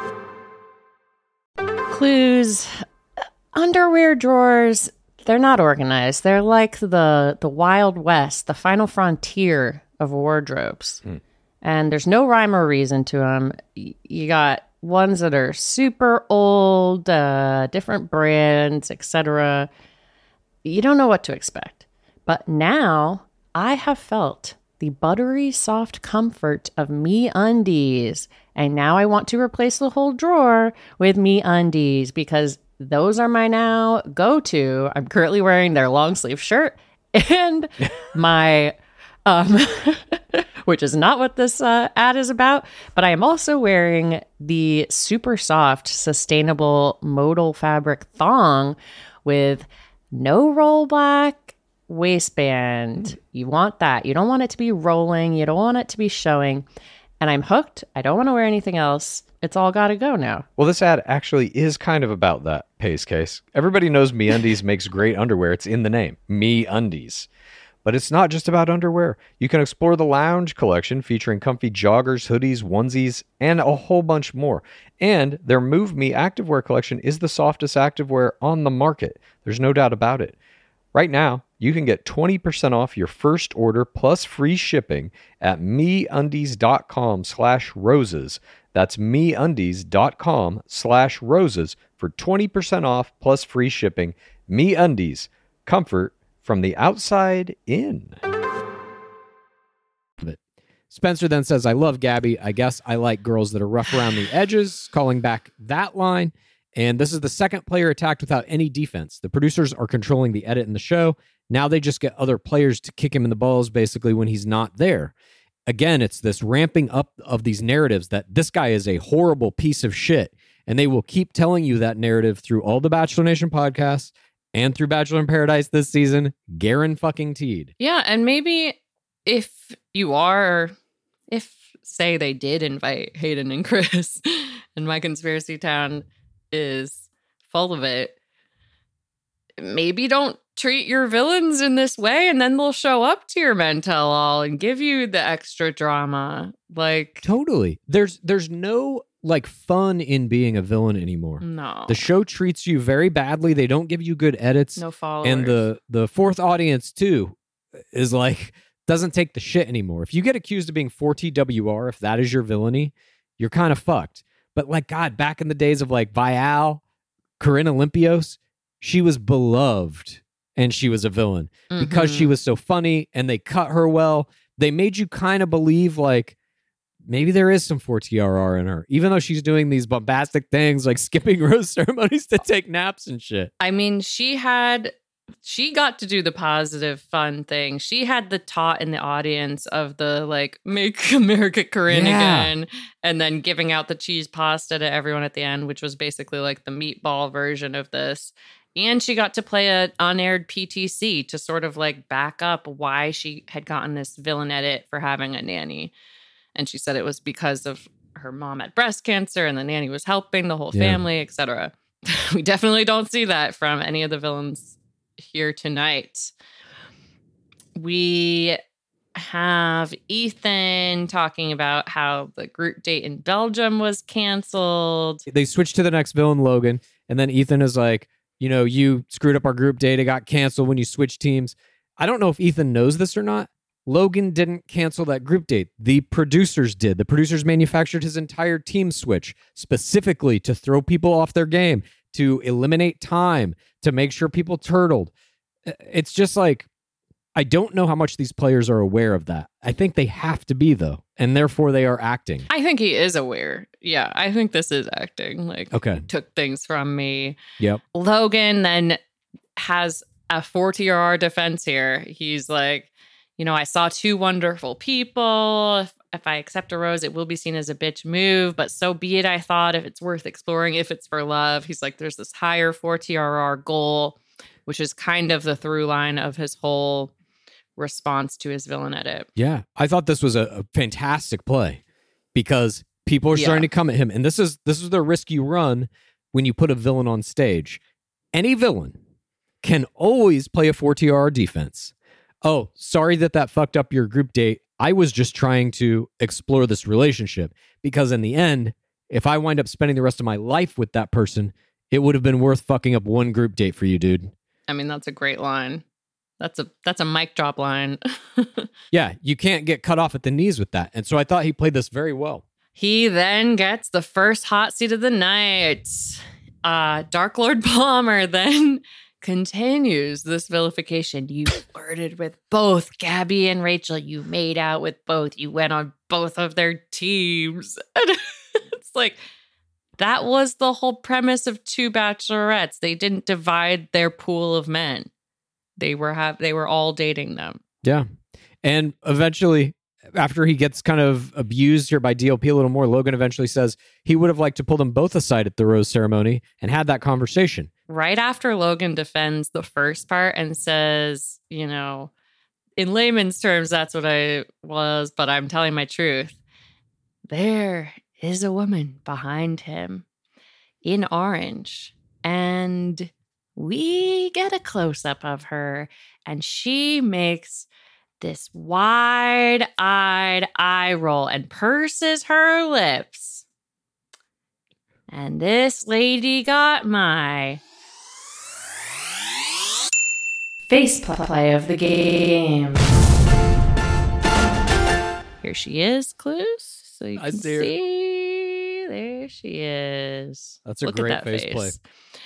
Clues. Underwear drawers, they're not organized. They're like the, the Wild West, the final frontier of wardrobes. Mm. And there's no rhyme or reason to them. You got ones that are super old, uh, different brands, et cetera. You don't know what to expect. But now I have felt the buttery soft comfort of MeUndies. And now I want to replace the whole drawer with MeUndies because those are my now go-to. I'm currently wearing their long sleeve shirt and my... Um, which is not what this uh, ad is about, but I am also wearing the super soft, sustainable modal fabric thong with no roll back waistband. You want that. You don't want it to be rolling. You don't want it to be showing. And I'm hooked. I don't want to wear anything else. It's all got to go now. Well, this ad actually is kind of about that, Pace Case. Everybody knows MeUndies makes great underwear. It's in the name, MeUndies. But it's not just about underwear. You can explore the lounge collection featuring comfy joggers, hoodies, onesies, and a whole bunch more. And their Move Me activewear collection is the softest activewear on the market. There's no doubt about it. Right now, you can get twenty percent off your first order plus free shipping at MeUndies.com slash roses. That's MeUndies.com slash roses for twenty percent off plus free shipping. MeUndies. Comfort from the outside in. Spencer then says, I love Gabby. I guess I like girls that are rough around the edges, calling back that line. And this is the second player attacked without any defense. The producers are controlling the edit in the show. Now they just get other players to kick him in the balls, basically, when he's not there. Again, it's this ramping up of these narratives that this guy is a horrible piece of shit. And they will keep telling you that narrative through all the Bachelor Nation podcasts and through Bachelor in Paradise this season, guaranteed. Yeah, and maybe if you are, if, say, they did invite Hayden and Chris, and my conspiracy town is full of it, maybe don't treat your villains in this way, and then they'll show up to your men tell all and give you the extra drama. Like, totally. There's there's no like fun in being a villain anymore. No. The show treats you very badly. They don't give you good edits. No followers. And the the fourth audience too is like doesn't take the shit anymore. If you get accused of being four T W R, if that is your villainy, you're kind of fucked. But like God, back in the days of like Vial, Corinne Olympios, she was beloved and she was a villain mm-hmm. because she was so funny and they cut her well. They made you kind of believe like maybe there is some four T R R in her, even though she's doing these bombastic things like skipping rose ceremonies to take naps and shit. I mean, she had, she got to do the positive, fun thing. She had the taught in the audience of the like, make America Corinne Yeah. again, and then giving out the cheese pasta to everyone at the end, which was basically like the meatball version of this. And she got to play an unaired P T C to sort of like back up why she had gotten this villain edit for having a nanny. And she said it was because of her mom had breast cancer and the nanny was helping the whole Yeah. family, et cetera. We definitely don't see that from any of the villains here tonight. We have Ethan talking about how the group date in Belgium was canceled. They switched to the next villain, Logan, and then Ethan is like, you know, you screwed up our group date. It got canceled when you switched teams. I don't know if Ethan knows this or not. Logan didn't cancel that group date. The producers did. The producers manufactured his entire team switch specifically to throw people off their game, to eliminate time, to make sure people turtled. It's just like, I don't know how much these players are aware of that. I think they have to be, though, and therefore they are acting. I think he is aware. Yeah, I think this is acting. Like, okay. Took things from me. Yep. Logan then has a four T R R defense here. He's like, you know, I saw two wonderful people. If, if I accept a rose, it will be seen as a bitch move, but so be it, I thought, if it's worth exploring, if it's for love. He's like, there's this higher four T R R goal, which is kind of the through line of his whole response to his villain edit. Yeah. I thought this was a, a fantastic play because people are Yeah. starting to come at him. And this is this is the risk you run when you put a villain on stage. Any villain can always play a four T R defense. Oh, sorry that that fucked up your group date. I was just trying to explore this relationship because in the end, if I wind up spending the rest of my life with that person, it would have been worth fucking up one group date for you, dude. I mean, that's a great line. That's a that's a mic drop line. Yeah, you can't get cut off at the knees with that. And so I thought he played this very well. He then gets the first hot seat of the night. Uh, Dark Lord Palmer then continues this vilification. You flirted with both Gabby and Rachel. You made out with both. You went on both of their teams. And it's like, that was the whole premise of Two Bachelorettes. They didn't divide their pool of men. They were have they were all dating them. Yeah. And eventually, after he gets kind of abused here by D L P a little more, Logan eventually says he would have liked to pull them both aside at the rose ceremony and had that conversation. Right after Logan defends the first part and says, you know, in layman's terms, that's what I was, but I'm telling my truth. There is a woman behind him in orange. And we get a close-up of her, and she makes this wide-eyed eye roll and purses her lips. And this lady got my face play of the game. Here she is, Clues. So you I can see her. see. There she is. That's a Look great at that face play.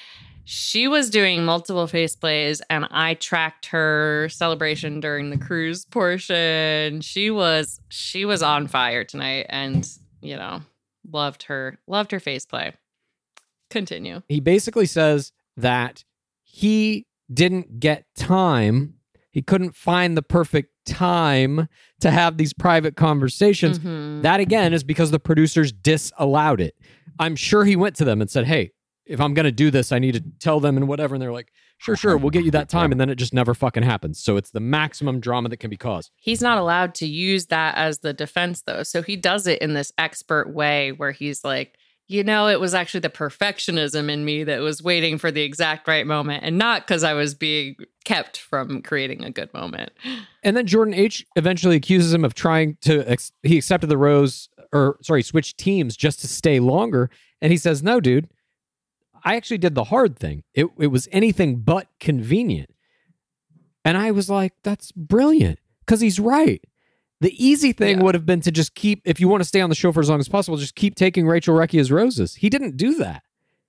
She was doing multiple face plays, and I tracked her celebration during the cruise portion. She was she was on fire tonight, and you know, loved her loved her face play. Continue. He basically says that he didn't get time. He couldn't find the perfect time to have these private conversations. Mhm. That, again, is because the producers disallowed it. I'm sure he went to them and said, hey, if I'm going to do this, I need to tell them and whatever. And they're like, sure, sure, we'll get you that time. And then it just never fucking happens. So it's the maximum drama that can be caused. He's not allowed to use that as the defense, though. So he does it in this expert way where he's like, you know, it was actually the perfectionism in me that was waiting for the exact right moment and not because I was being kept from creating a good moment. And then Jordan H eventually accuses him of trying to, ex- he accepted the rose, or sorry, switch teams just to stay longer. And he says, no, dude, I actually did the hard thing. It, it was anything but convenient. And I was like, that's brilliant, because he's right. The easy thing Yeah. would have been to just keep, if you want to stay on the show for as long as possible, just keep taking Rachel Recchia's roses. He didn't do that.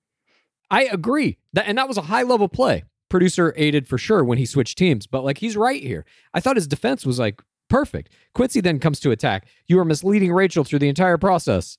I agree. That, and that was a high-level play. Producer aided for sure when he switched teams, but like, he's right here. I thought his defense was like perfect. Quincy then comes to attack. You are misleading Rachel through the entire process.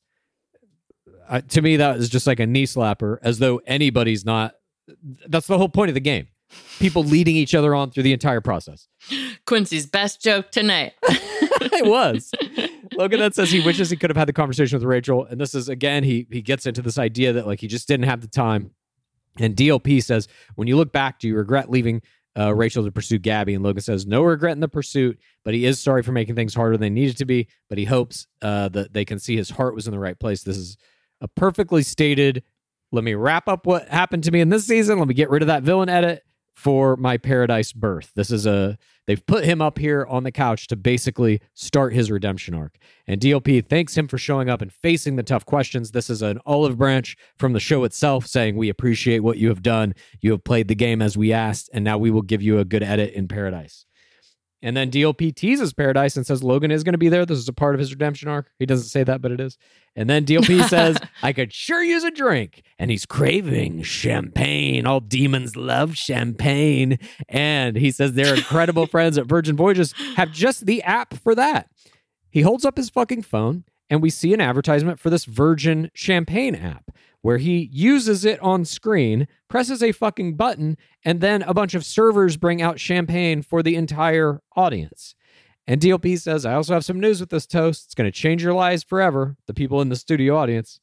Uh, to me, that is just like a knee slapper, as though anybody's not. That's the whole point of the game. People leading each other on through the entire process. Quincy's best joke tonight. It was. Logan then says he wishes he could have had the conversation with Rachel. And this is, again, he he gets into this idea that like he just didn't have the time. And D L P says, when you look back, do you regret leaving uh, Rachel to pursue Gabby? And Logan says, no regret in the pursuit, but he is sorry for making things harder than they needed to be. But he hopes uh, that they can see his heart was in the right place. This is a perfectly stated, let me wrap up what happened to me in this season. Let me get rid of that villain edit for my Paradise birth. This is a, they've put him up here on the couch to basically start his redemption arc. And D L P thanks him for showing up and facing the tough questions. This is an olive branch from the show itself saying, we appreciate what you have done. You have played the game as we asked, and now we will give you a good edit in Paradise. And then D L P teases Paradise and says Logan is going to be there. This is a part of his redemption arc. He doesn't say that, but it is. And then D L P says, I could sure use a drink. And he's craving champagne. All demons love champagne. And he says their incredible friends at Virgin Voyages have just the app for that. He holds up his fucking phone, and we see an advertisement for this Virgin Champagne app, where he uses it on screen, presses a fucking button, and then a bunch of servers bring out champagne for the entire audience. And D L P says, I also have some news with this toast. It's going to change your lives forever, the people in the studio audience.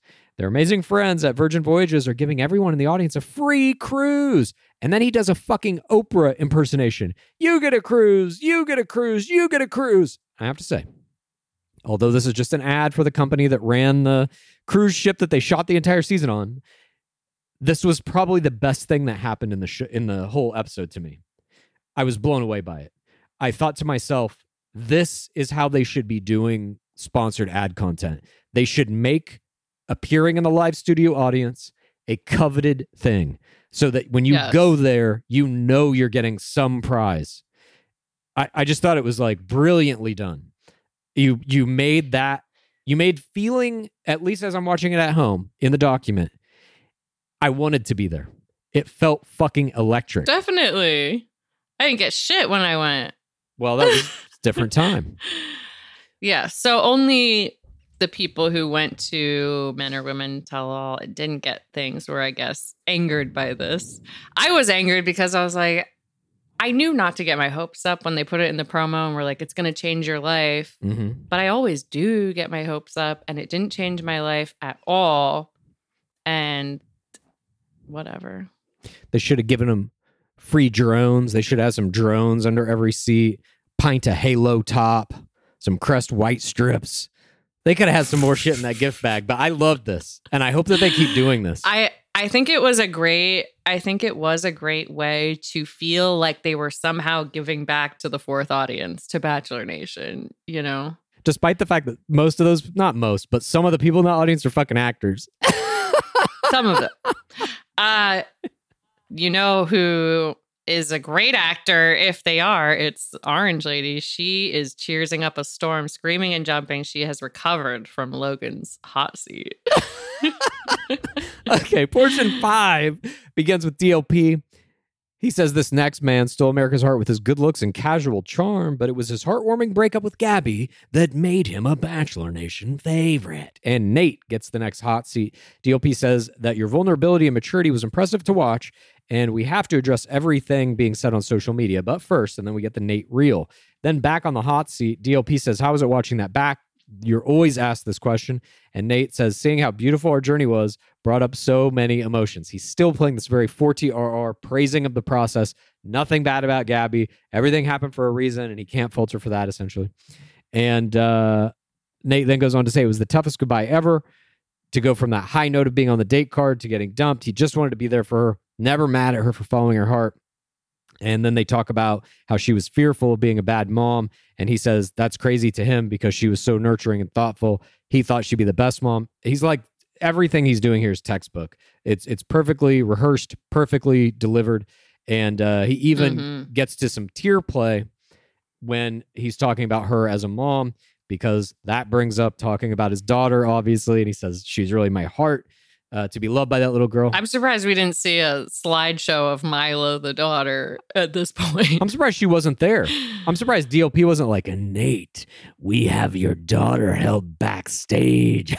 Their amazing friends at Virgin Voyages are giving everyone in the audience a free cruise. And then he does a fucking Oprah impersonation. You get a cruise, you get a cruise, you get a cruise. I have to say, although this is just an ad for the company that ran the cruise ship that they shot the entire season on, this was probably the best thing that happened in the sh- in the whole episode to me. I was blown away by it. I thought to myself, this is how they should be doing sponsored ad content. They should make appearing in the live studio audience a coveted thing so that when you Yes. go there, you know you're getting some prize. I, I just thought it was like brilliantly done. You you made that, you made feeling, at least as I'm watching it at home in the document, I wanted to be there. It felt fucking electric. Definitely. I didn't get shit when I went. Well, that was a different time. Yeah. So only the people who went to Men or Women Tell All and didn't get things were, I guess, angered by this. I was angered because I was like, I knew not to get my hopes up when they put it in the promo and were like, it's going to change your life. Mm-hmm. But I always do get my hopes up, and it didn't change my life at all. And whatever. They should have given them free drones. They should have some drones under every seat, pint of Halo top, some Crest white strips. They could have had some more shit in that gift bag, but I loved this. And I hope that they keep doing this. I, I think it was a great, I think it was a great way to feel like they were somehow giving back to the fourth audience, to Bachelor Nation, you know? Despite the fact that most of those, not most, but some of the people in the audience are fucking actors. Some of them. Uh, you know who is a great actor if they are? It's Orange Lady. She is cheersing up a storm, screaming and jumping. She has recovered from Logan's hot seat. Okay, portion five begins with D L P. He says this next man stole America's heart with his good looks and casual charm, but it was his heartwarming breakup with Gabby that made him a Bachelor Nation favorite. And Nate gets the next hot seat. D L P says that your vulnerability and maturity was impressive to watch, and we have to address everything being said on social media. But first, and then we get the Nate reel. Then back on the hot seat, D L P says, how was it watching that back? You're always asked this question. And Nate says, seeing how beautiful our journey was brought up so many emotions. He's still playing this very four T R R, praising of the process. Nothing bad about Gabby. Everything happened for a reason, and he can't falter for that, essentially. And uh, Nate then goes on to say it was the toughest goodbye ever, to go from that high note of being on the date card to getting dumped. He just wanted to be there for her, never mad at her for following her heart. And then they talk about how she was fearful of being a bad mom. And he says that's crazy to him because she was so nurturing and thoughtful. He thought she'd be the best mom. He's like, everything he's doing here is textbook. It's it's perfectly rehearsed, perfectly delivered. And uh, he even Mm-hmm. gets to some tear play when he's talking about her as a mom, because that brings up talking about his daughter, obviously. And he says, she's really my heart. Uh, to be loved by that little girl. I'm surprised we didn't see a slideshow of Milo, the daughter, at this point. I'm surprised she wasn't there. I'm surprised D L P wasn't like, Nate, we have your daughter held backstage.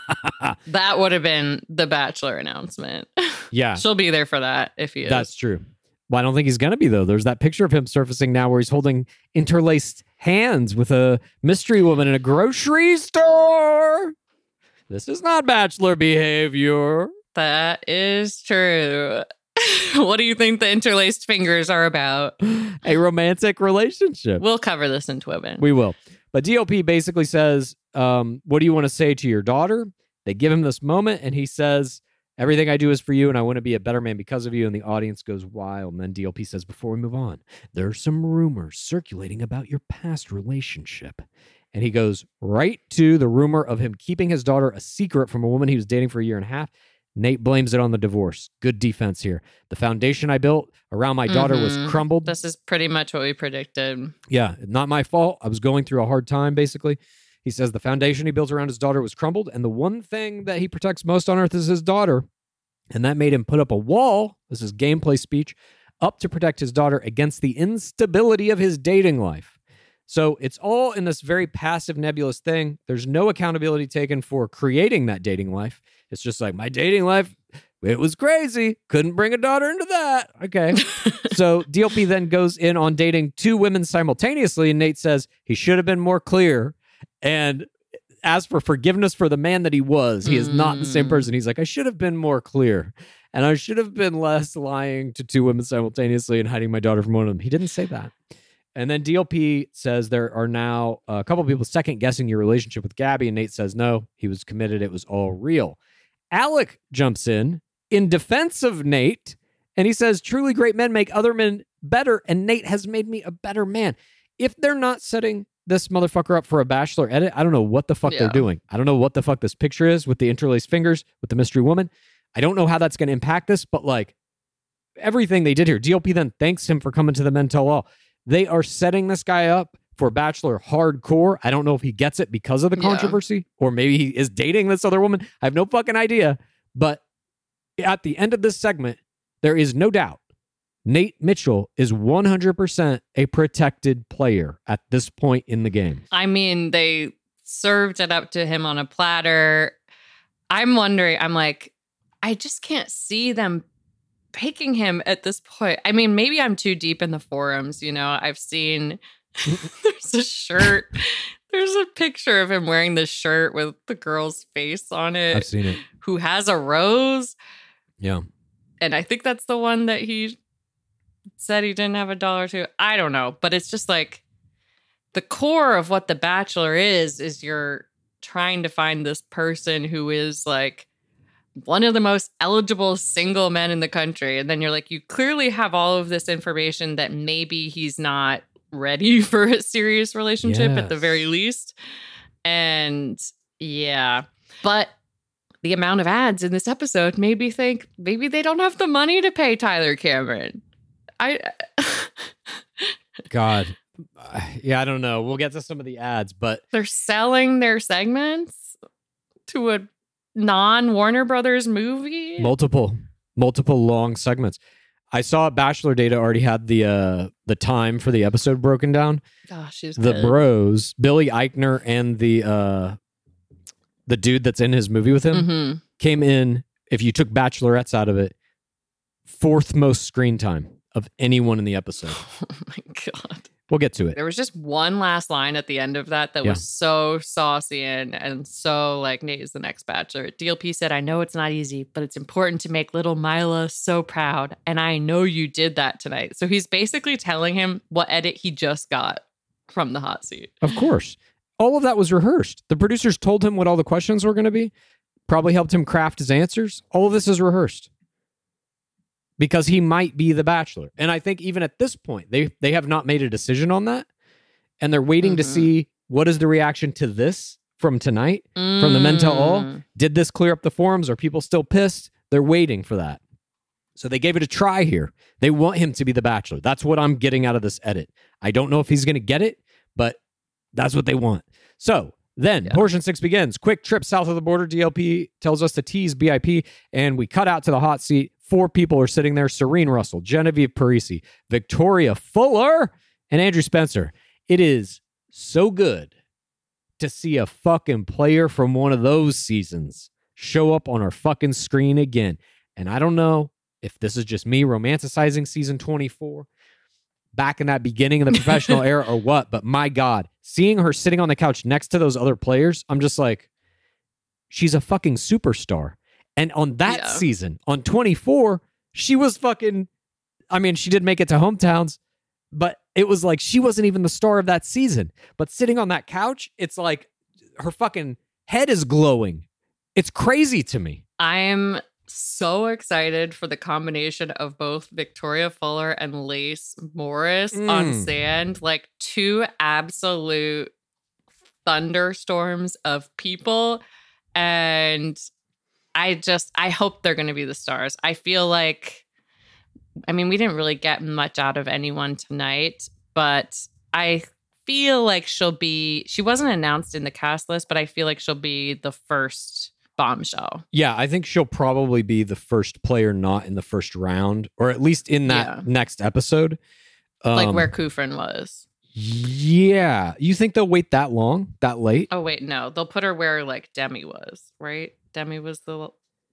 That would have been the Bachelor announcement. Yeah, She'll be there for that if he is. that's true. Well, I don't think he's going to be, though. There's that picture of him surfacing now where he's holding interlaced hands with a mystery woman in a grocery store. This is not Bachelor behavior. That is true. What do you think the interlaced fingers are about? A romantic relationship. We'll cover this in Twibbin. We will. But D L P basically says, um, what do you want to say to your daughter? They give him this moment, and he says, everything I do is for you, and I want to be a better man because of you. And the audience goes wild. And then D L P says, before we move on, there are some rumors circulating about your past relationship. And he goes right to the rumor of him keeping his daughter a secret from a woman he was dating for a year and a half. Nate blames it on the divorce. Good defense here. The foundation I built around my daughter Mhm. was crumbled. This is pretty much what we predicted. Yeah, not my fault. I was going through a hard time, basically. He says the foundation he built around his daughter was crumbled, and the one thing that he protects most on earth is his daughter. And that made him put up a wall, this is gameplay speech, up to protect his daughter against the instability of his dating life. So it's all in this very passive, nebulous thing. There's no accountability taken for creating that dating life. It's just like, my dating life, it was crazy. Couldn't bring a daughter into that. Okay. So D L P then goes in on dating two women simultaneously, and Nate says he should have been more clear. And ask for forgiveness for the man that he was. He is not the same Mm. person. He's like, I should have been more clear. And I should have been less lying to two women simultaneously and hiding my daughter from one of them. He didn't say that. And then D L P says there are now a couple people second guessing your relationship with Gabby. And Nate says, no, he was committed. It was all real. Alec jumps in in defense of Nate. And he says, truly great men make other men better. And Nate has made me a better man. If they're not setting this motherfucker up for a Bachelor edit, I don't know what the fuck Yeah. they're doing. I don't know what the fuck this picture is with the interlaced fingers with the mystery woman. I don't know how that's going to impact this, but like everything they did here, D L P then thanks him for coming to the Men Tell All. They are setting this guy up for Bachelor hardcore. I don't know if he gets it because of the Yeah. controversy, or maybe he is dating this other woman. I have no fucking idea. But at the end of this segment, there is no doubt Nate Mitchell is one hundred percent a protected player at this point in the game. I mean, they served it up to him on a platter. I'm wondering, I'm like, I just can't see them picking him at this point. I mean, maybe I'm too deep in the forums. You know, I've seen there's a shirt. There's a picture of him wearing this shirt with the girl's face on it. I've seen it. Who has a rose. Yeah. And I think that's the one that he said he didn't have a dollar to. I don't know. But it's just like the core of what The Bachelor is, is you're trying to find this person who is like one of the most eligible single men in the country. And then you're like, you clearly have all of this information that maybe he's not ready for a serious relationship at the Yes. very least. And yeah, but the amount of ads in this episode made me think maybe they don't have the money to pay Tyler Cameron. I, God. Uh, yeah, I don't know. We'll get to some of the ads, but they're selling their segments to a non-Warner Brothers movie. multiple, multiple long segments. I saw Bachelor Data already had the uh, the time for the episode broken down. Gosh, she's The good. bros, Billy Eichner and the uh, the dude that's in his movie with him, Mhm. came in, if you took Bachelorettes out of it, fourth most screen time of anyone in the episode. Oh my God. We'll get to it. There was just one last line at the end of that that Yeah. was so saucy and, and so like Nate is the next Bachelor. D L P said, I know it's not easy, but it's important to make little Mila so proud. And I know you did that tonight. So he's basically telling him what edit he just got from the hot seat. Of course. All of that was rehearsed. The producers told him what all the questions were going to be, probably helped him craft his answers. All of this is rehearsed because he might be the Bachelor. And I think even at this point, they, they have not made a decision on that. And they're waiting to Mhm. see what is the reaction to this from tonight, from the Men Tell All. Mm. Did this clear up the forums? Are people still pissed? They're waiting for that. So they gave it a try here. They want him to be the Bachelor. That's what I'm getting out of this edit. I don't know if he's going to get it, but that's what they want. So then Yeah. portion six begins. Quick trip south of the border. D L P tells us to tease B I P, and we cut out to the hot seat. Four people are sitting there: Serene Russell, Genevieve Parisi, Victoria Fuller, and Andrew Spencer. It is so good to see a fucking player from one of those seasons show up on our fucking screen again. And I don't know if this is just me romanticizing season twenty-four back in that beginning of the professional era or what, but my God, seeing her sitting on the couch next to those other players, I'm just like, she's a fucking superstar. And on that Yeah. season, on twenty-four, she was fucking, I mean, she did make it to hometowns, but it was like she wasn't even the star of that season. But sitting on that couch, it's like her fucking head is glowing. It's crazy to me. I'm so excited for the combination of both Victoria Fuller and Lace Morris on Mm. sand, like two absolute thunderstorms of people. And I just, I hope they're going to be the stars. I feel like, I mean, we didn't really get much out of anyone tonight, but I feel like she'll be, she wasn't announced in the cast list, but I feel like she'll be the first bombshell. Yeah, I think she'll probably be the first player not in the first round, or at least in that Yeah. next episode. Like Um, where Kufrin was. Yeah. You think they'll wait that long, that late? Oh wait, no, they'll put her where like Demi was, right? Demi was the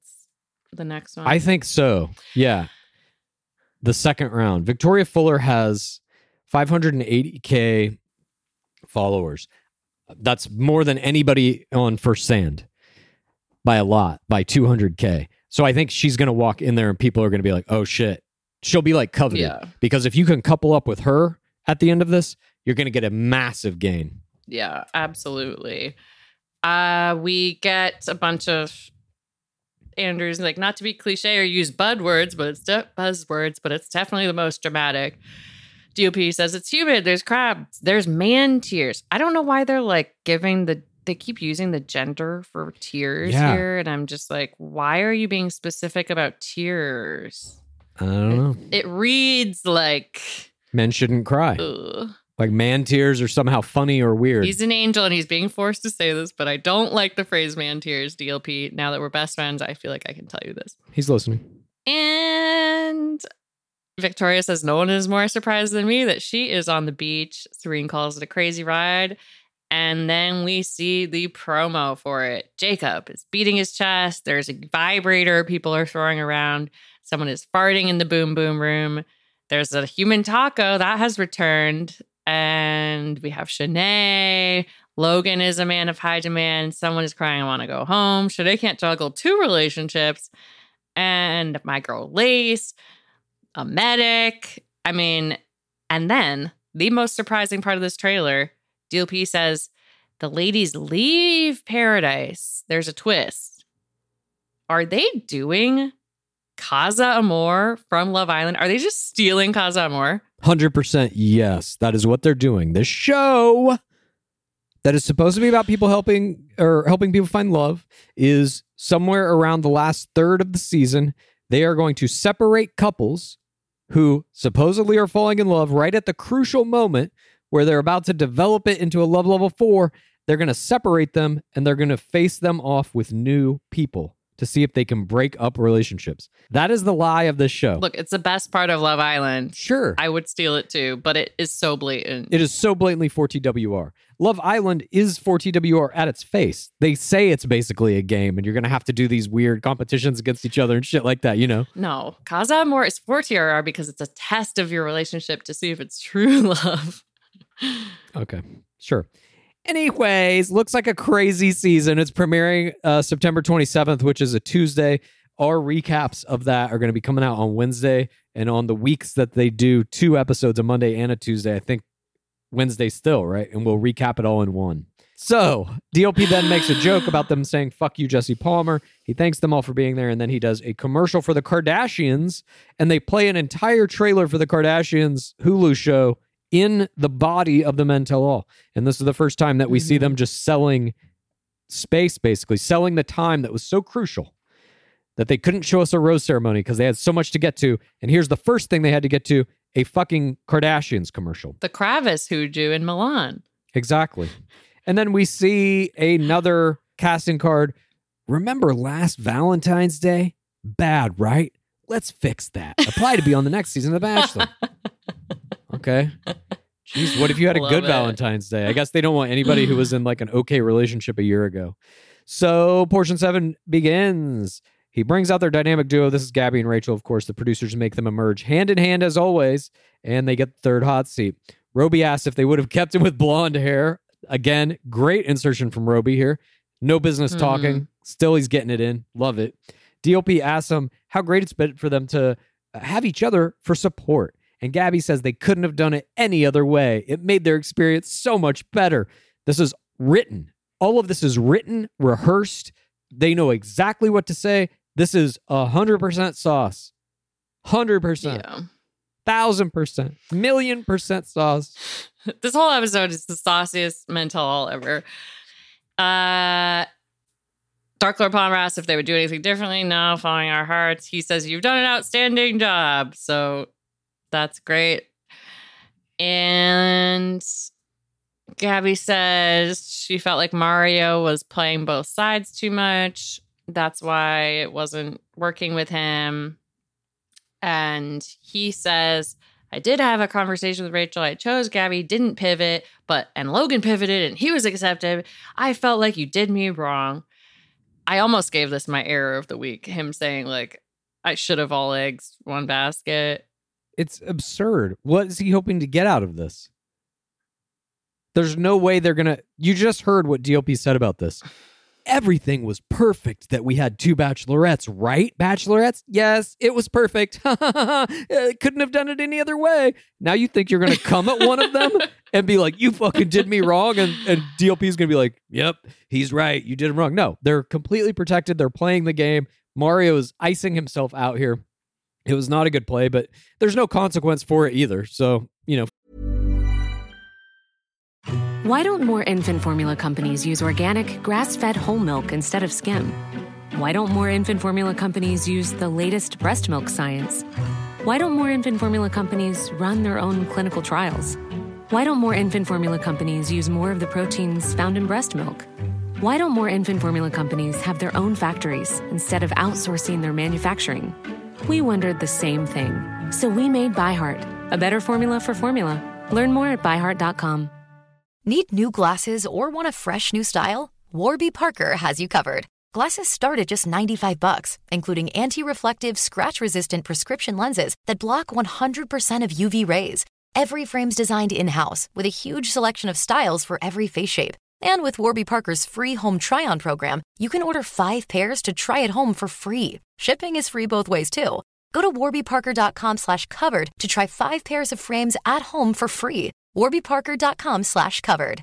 the next one. I think so. Yeah. The second round. Victoria Fuller has five hundred eighty K followers. That's more than anybody on First Sand by a lot, by two hundred K. So I think she's going to walk in there and people are going to be like, oh shit. She'll be like coveted. Yeah. Because if you can couple up with her at the end of this, you're going to get a massive gain. Yeah, absolutely. Uh, we get a bunch of Andrews, like, not to be cliche or use buzzwords, but it's de- buzzwords, but it's definitely the most dramatic. D O P says it's humid. There's crabs. There's man tears. I don't know why they're like giving the, they keep using the gender for tears Yeah. here. And I'm just like, why are you being specific about tears? I don't know. It reads like, Men shouldn't cry. ugh. Like man tears are somehow funny or weird. He's an angel and he's being forced to say this, but I don't like the phrase man tears, D L P. Now that we're best friends, I feel like I can tell you this. He's listening. And Victoria says no one is more surprised than me that she is on the beach. Serene calls it a crazy ride. And then we see the promo for it. Jacob is beating his chest. There's a vibrator people are throwing around. Someone is farting in the boom boom room. There's a human taco that has returned. And we have Shanae. Logan is a man of high demand. Someone is crying, I want to go home. Shanae can't juggle two relationships. And my girl Lace, a medic. I mean, and then the most surprising part of this trailer, D L P says, the ladies leave paradise. There's a twist. Are they doing Casa Amor from Love Island? Are they just stealing Casa Amor? one hundred percent yes. That is what they're doing. This show that is supposed to be about people helping or helping people find love is somewhere around the last third of the season. They are going to separate couples who supposedly are falling in love right at the crucial moment where they're about to develop it into a love level four. They're going to separate them and they're going to face them off with new people to see if they can break up relationships. That is the lie of this show. Look, it's the best part of Love Island. Sure. I would steal it too, but it is so blatant. It is so blatantly four T W R. Love Island is four T W R at its face. They say it's basically a game and you're going to have to do these weird competitions against each other and shit like that, you know? No, Casa Amor is four T R R because it's a test of your relationship to see if it's true love. Okay, sure. Anyways, looks like a crazy season. It's premiering uh, September twenty-seventh, which is a Tuesday. Our recaps of that are going to be coming out on Wednesday. And on the weeks that they do two episodes, a Monday and a Tuesday, I think Wednesday still, right? And we'll recap it all in one. So D L P then makes a joke about them saying, fuck you, Jesse Palmer. He thanks them all for being there. And then he does a commercial for the Kardashians. And they play an entire trailer for the Kardashians Hulu show in the body of the Men Tell All. And this is the first time that we mm-hmm. see them just selling space, basically, selling the time that was so crucial that they couldn't show us a rose ceremony because they had so much to get to. And here's the first thing they had to get to, a fucking Kardashians commercial. The Kravis Hooju in Milan. Exactly. And then we see another casting card. Remember last Valentine's Day? Bad, right? Let's fix that. Apply to be on the next season of The Bachelor. Okay. Jeez, what if you had a Love good it. Valentine's Day? I guess they don't want anybody who was in like an okay relationship a year ago. So portion seven begins. He brings out their dynamic duo. This is Gabby and Rachel, of course. The producers make them emerge hand in hand as always, and they get the third hot seat. Roby asks if they would have kept him with blonde hair. Again, great insertion from Roby here. No business Mm-hmm. talking. Still, he's getting it in. Love it. D L P asks him how great it's been for them to have each other for support. And Gabby says they couldn't have done it any other way. It made their experience so much better. This is written. All of this is written, rehearsed. They know exactly what to say. This is one hundred percent sauce. one hundred percent. Yeah. one thousand percent. Million percent sauce. This whole episode is the sauciest Men Tell All ever. Uh, Dark Lord Palmer asks if they would do anything differently. No, following our hearts. He says, you've done an outstanding job. So that's great. And Gabby says she felt like Mario was playing both sides too much. That's why it wasn't working with him. And he says, I did have a conversation with Rachel. I chose Gabby, didn't pivot, but and Logan pivoted and he was accepted. I felt like you did me wrong. I almost gave this my error of the week. Him saying like, I should have all eggs one basket. It's absurd. What is he hoping to get out of this? There's no way they're going to... You just heard what D L P said about this. Everything was perfect that we had two bachelorettes, right? Bachelorettes? Yes, it was perfect. Couldn't have done it any other way. Now you think you're going to come at one of them and be like, you fucking did me wrong. And, and D L P is going to be like, yep, he's right. You did him wrong. No, they're completely protected. They're playing the game. Mario is icing himself out here. It was not a good play, but there's no consequence for it either. So, you know. Why don't more infant formula companies use organic, grass-fed whole milk instead of skim? Why don't more infant formula companies use the latest breast milk science? Why don't more infant formula companies run their own clinical trials? Why don't more infant formula companies use more of the proteins found in breast milk? Why don't more infant formula companies have their own factories instead of outsourcing their manufacturing? We wondered the same thing. So we made ByHeart, a better formula for formula. Learn more at by heart dot com. Need new glasses or want a fresh new style? Warby Parker has you covered. Glasses start at just ninety-five bucks, including anti-reflective, scratch-resistant prescription lenses that block one hundred percent of U V rays. Every frame's designed in-house with a huge selection of styles for every face shape. And with Warby Parker's free home try-on program, you can order five pairs to try at home for free. Shipping is free both ways, too. Go to warby parker dot com slash covered to try five pairs of frames at home for free. warby parker dot com slash covered.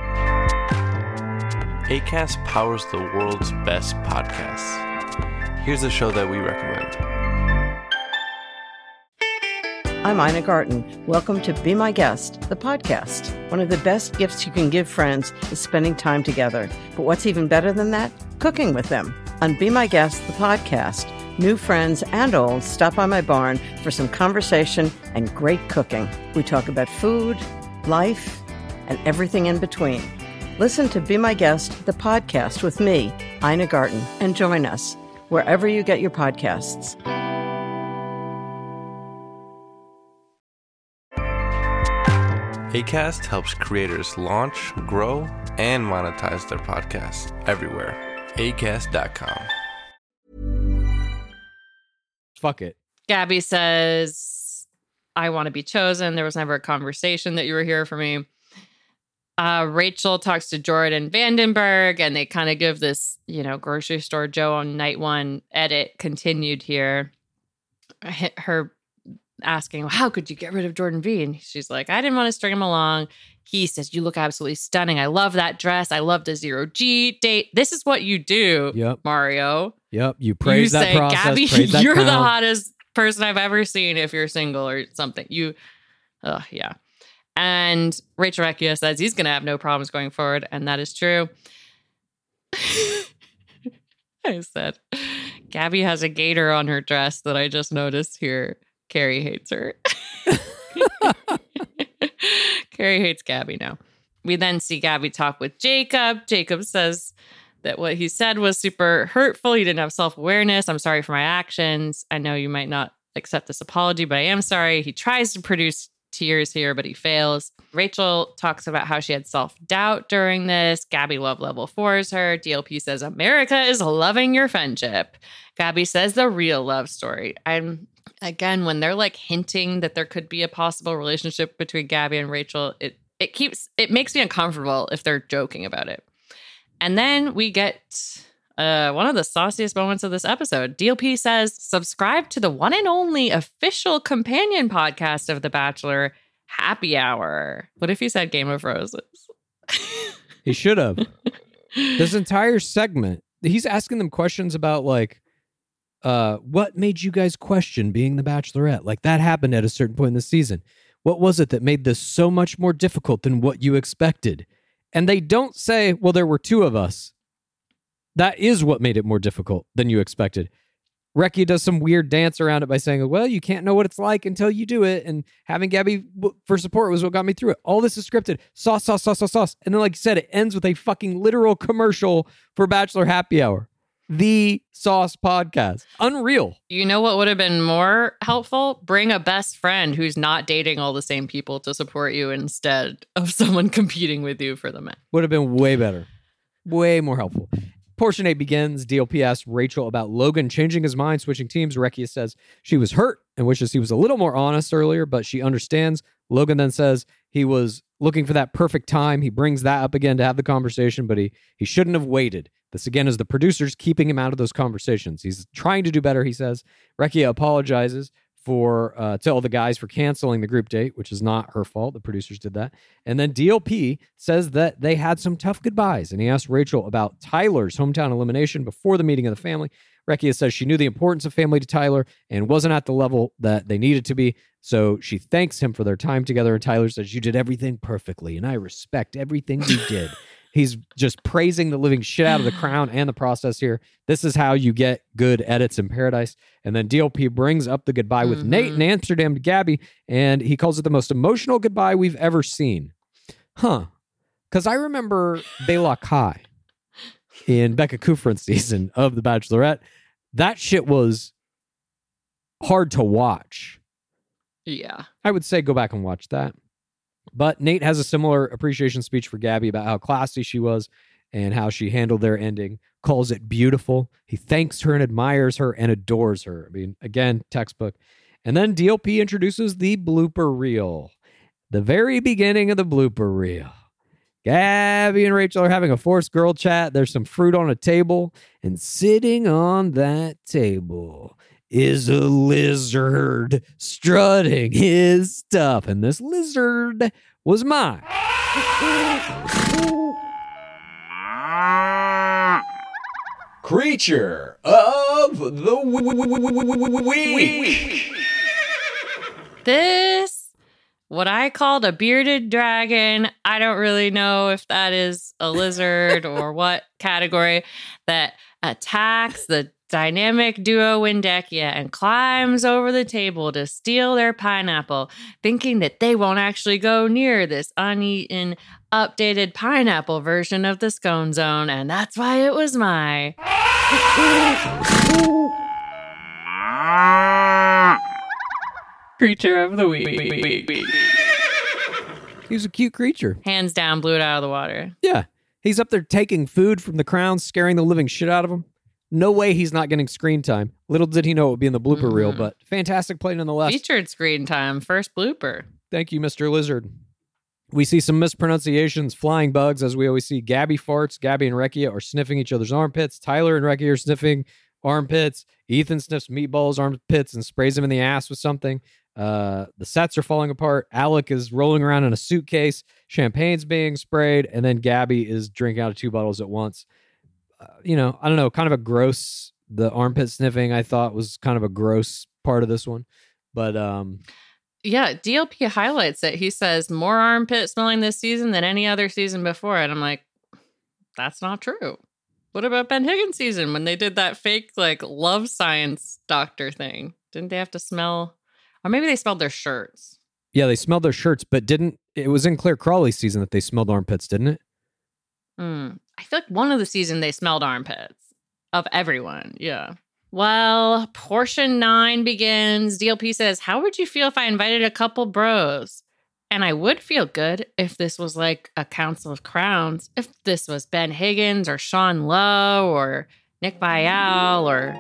Acast powers the world's best podcasts. Here's a show that we recommend. I'm Ina Garten. Welcome to Be My Guest, the podcast. One of the best gifts you can give friends is spending time together. But what's even better than that? Cooking with them. On Be My Guest, the podcast, new friends and old stop by my barn for some conversation and great cooking. We talk about food, life, and everything in between. Listen to Be My Guest, the podcast with me, Ina Garten, and join us wherever you get your podcasts. Acast helps creators launch, grow, and monetize their podcasts everywhere. acast dot com. Fuck it. Gabby says, I want to be chosen. There was never a conversation that you were here for me. Uh, Rachel talks to Jordan Vandenberg, and they kind of give this, you know, grocery store Joe on night one edit continued here. Her asking, well, how could you get rid of Jordan V? And she's like, I didn't want to string him along. He says, you look absolutely stunning. I love that dress. I love the zero G date. This is what you do, yep. Mario. Yep. You praise you that say, process. Gabby, praise that you're count. the hottest person I've ever seen if you're single or something. You, oh, yeah. And Rachel Recchia says he's going to have no problems going forward. And that is true. I said, Gabby has a gator on her dress that I just noticed here. Carrie hates her. Carrie hates Gabby now. We then see Gabby talk with Jacob. Jacob says that what he said was super hurtful. He didn't have self-awareness. I'm sorry for my actions. I know you might not accept this apology, but I am sorry. He tries to produce tears here, but he fails. Rachel talks about how she had self-doubt during this. Gabby love level fours her. D L P says, America is loving your friendship. Gabby says the real love story. I'm Again, when they're like hinting that there could be a possible relationship between Gabby and Rachel, it it keeps it makes me uncomfortable if they're joking about it. And then we get uh, one of the sauciest moments of this episode. D L P says, subscribe to the one and only official companion podcast of The Bachelor, Happy Hour. What if he said Game of Roses? He should have. This entire segment, he's asking them questions about like, Uh, what made you guys question being the Bachelorette? Like that happened at a certain point in the season. What was it that made this so much more difficult than what you expected? And they don't say, well, there were two of us. That is what made it more difficult than you expected. Recchia does some weird dance around it by saying, well, you can't know what it's like until you do it. And having Gabby for support was what got me through it. All this is scripted. Sauce, sauce, sauce, sauce, sauce. And then, like you said, it ends with a fucking literal commercial for Bachelor Happy Hour. The Sauce Podcast. Unreal. You know what would have been more helpful? Bring a best friend who's not dating all the same people to support you instead of someone competing with you for the men. Would have been way better. Way more helpful. Portion eight begins. D L P asks Rachel about Logan changing his mind, switching teams. Recchia says she was hurt and wishes he was a little more honest earlier, but she understands. Logan then says he was looking for that perfect time. He brings that up again to have the conversation, but he he shouldn't have waited. This again is the producers keeping him out of those conversations. He's trying to do better, he says. Rekia apologizes for uh, to all the guys for canceling the group date, which is not her fault. The producers did that. And then D L P says that they had some tough goodbyes, and he asked Rachel about Tyler's hometown elimination before the meeting of the family. Rekia says she knew the importance of family to Tyler and wasn't at the level that they needed to be, so she thanks him for their time together. And Tyler says, you did everything perfectly, and I respect everything you did. He's just praising the living shit out of the Crown and the process here. This is how you get good edits in Paradise. And then D L P brings up the goodbye with mm-hmm. Nate in Amsterdam to Gabby, and he calls it the most emotional goodbye we've ever seen. Huh. Because I remember Bela Kai in Becca Kufrin's season of The Bachelorette. That shit was hard to watch. Yeah. I would say go back and watch that. But Nate has a similar appreciation speech for Gabby about how classy she was and how she handled their ending, calls it beautiful. He thanks her and admires her and adores her. I mean, again, textbook. And then D L P introduces the blooper reel. The very beginning of the blooper reel. Gabby and Rachel are having a forced girl chat. There's some fruit on a table, and sitting on that table is a lizard strutting his stuff. And this lizard was mine. Creature of the week. This, what I called a bearded dragon, I don't really know if that is a lizard or what category, that attacks the dynamic duo Windekia and climbs over the table to steal their pineapple, thinking that they won't actually go near this uneaten, updated pineapple version of the Scone Zone, and that's why it was my creature of the week. He's a cute creature. Hands down, blew it out of the water. Yeah. He's up there taking food from the Crown, scaring the living shit out of him. No way he's not getting screen time. Little did he know it would be in the blooper mm-hmm. reel, but fantastic play nonetheless. Featured screen time, first blooper. Thank you, Mister Lizard. We see some mispronunciations, flying bugs, as we always see. Gabby farts. Gabby and Rekia are sniffing each other's armpits. Tyler and Rekia are sniffing armpits. Ethan sniffs Meatball's armpits and sprays him in the ass with something. Uh, the sets are falling apart. Alec is rolling around in a suitcase. Champagne's being sprayed. And then Gabby is drinking out of two bottles at once. Uh, you know, I don't know, kind of a gross, the armpit sniffing I thought was kind of a gross part of this one. But, um, yeah, D L P highlights it. He says more armpit smelling this season than any other season before. And I'm like, that's not true. What about Ben Higgins' season when they did that fake, like, love science doctor thing? Didn't they have to smell, or maybe they smelled their shirts? Yeah, they smelled their shirts, but didn't, it was in Claire Crawley's season that they smelled armpits, didn't it? Mm. I feel like one of the season they smelled armpits of everyone. Yeah. Well, portion nine begins. D L P says, how would you feel if I invited a couple bros? And I would feel good if this was like a Council of Crowns. If this was Ben Higgins or Sean Lowe or Nick Viall or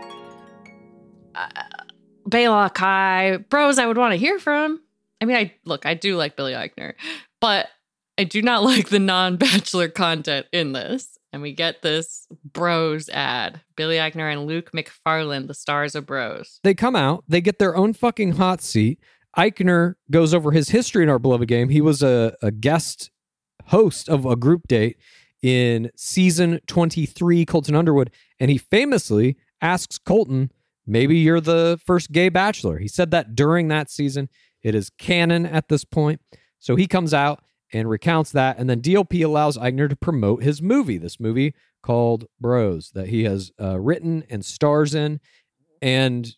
uh, Bela Kai. Bros I would want to hear from. I mean, I look, I do like Billy Eichner, but I do not like the non-Bachelor content in this. And we get this Bros ad. Billy Eichner and Luke McFarland, the stars of Bros. They come out. They get their own fucking hot seat. Eichner goes over his history in Our Beloved Game. He was a, a guest host of a group date in season twenty-three, Colton Underwood. And he famously asks Colton, maybe you're the first gay bachelor. He said that during that season. It is canon at this point. So he comes out and recounts that, and then D L P allows Eichner to promote his movie, this movie called Bros, that he has uh, written and stars in, and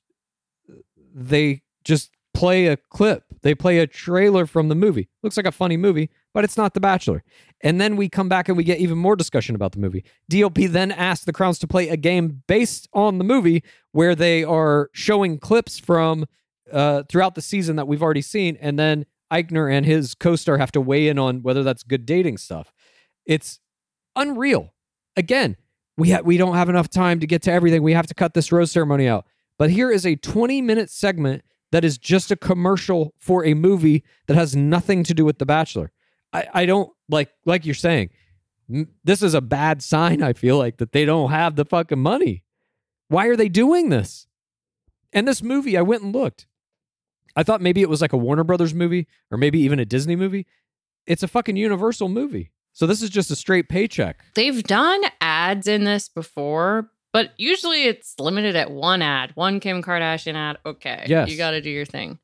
they just play a clip. They play a trailer from the movie. Looks like a funny movie, but it's not The Bachelor. And then we come back and we get even more discussion about the movie. D L P then asks the Crowns to play a game based on the movie where they are showing clips from uh, throughout the season that we've already seen, and then Eichner and his co-star have to weigh in on whether that's good dating stuff. It's unreal. Again, we ha- we don't have enough time to get to everything. We have to cut this rose ceremony out. But here is a twenty-minute segment that is just a commercial for a movie that has nothing to do with The Bachelor. I, I don't like like you're saying. m- This is a bad sign. I feel like that they don't have the fucking money. Why are they doing this? And this movie, I went and looked. I thought maybe it was like a Warner Brothers movie or maybe even a Disney movie. It's a fucking Universal movie. So this is just a straight paycheck. They've done ads in this before, but usually it's limited at one ad, one Kim Kardashian ad. Okay, Yes. you got to do your thing.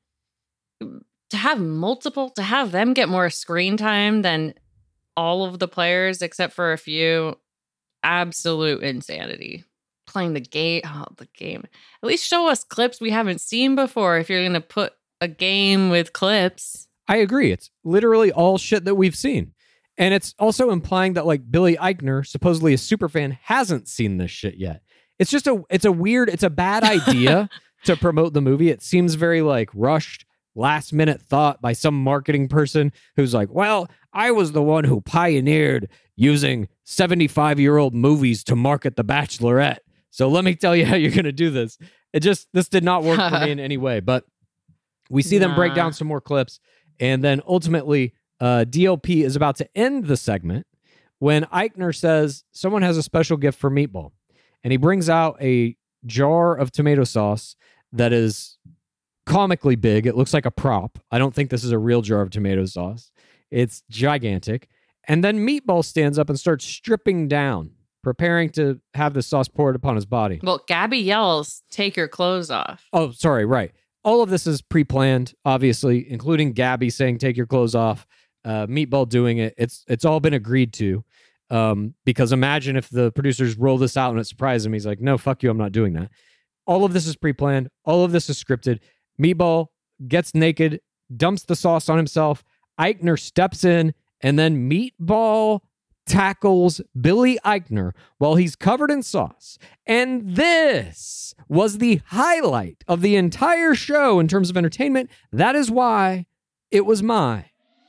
To have multiple, to have them get more screen time than all of the players except for a few, absolute insanity. Playing the game, oh, the game. At least show us clips we haven't seen before if you're going to put a game with clips. I agree. It's literally all shit that we've seen. And it's also implying that like Billy Eichner, supposedly a super fan, hasn't seen this shit yet. It's just a it's a weird, it's a bad idea to promote the movie. It seems very like rushed, last minute thought by some marketing person who's like, well, I was the one who pioneered using seventy-five year old movies to market The Bachelorette. So let me tell you how you're going to do this. It just, this did not work for me in any way, but we see them break Nah. down some more clips. And then ultimately, uh, D L P is about to end the segment when Eichner says someone has a special gift for Meatball. And he brings out a jar of tomato sauce that is comically big. It looks like a prop. I don't think this is a real jar of tomato sauce. It's gigantic. And then Meatball stands up and starts stripping down, preparing to have the sauce poured upon his body. Well, Gabby yells, take your clothes off. Oh, sorry, right. All of this is pre-planned, obviously, including Gabby saying, take your clothes off, uh, Meatball doing it. It's it's all been agreed to. Um, because imagine if the producers roll this out and it surprised him. He's like, no, fuck you, I'm not doing that. All of this is pre-planned. All of this is scripted. Meatball gets naked, dumps the sauce on himself. Eichner steps in, and then Meatball tackles Billy Eichner while he's covered in sauce. And this was the highlight of the entire show in terms of entertainment. That is why it was my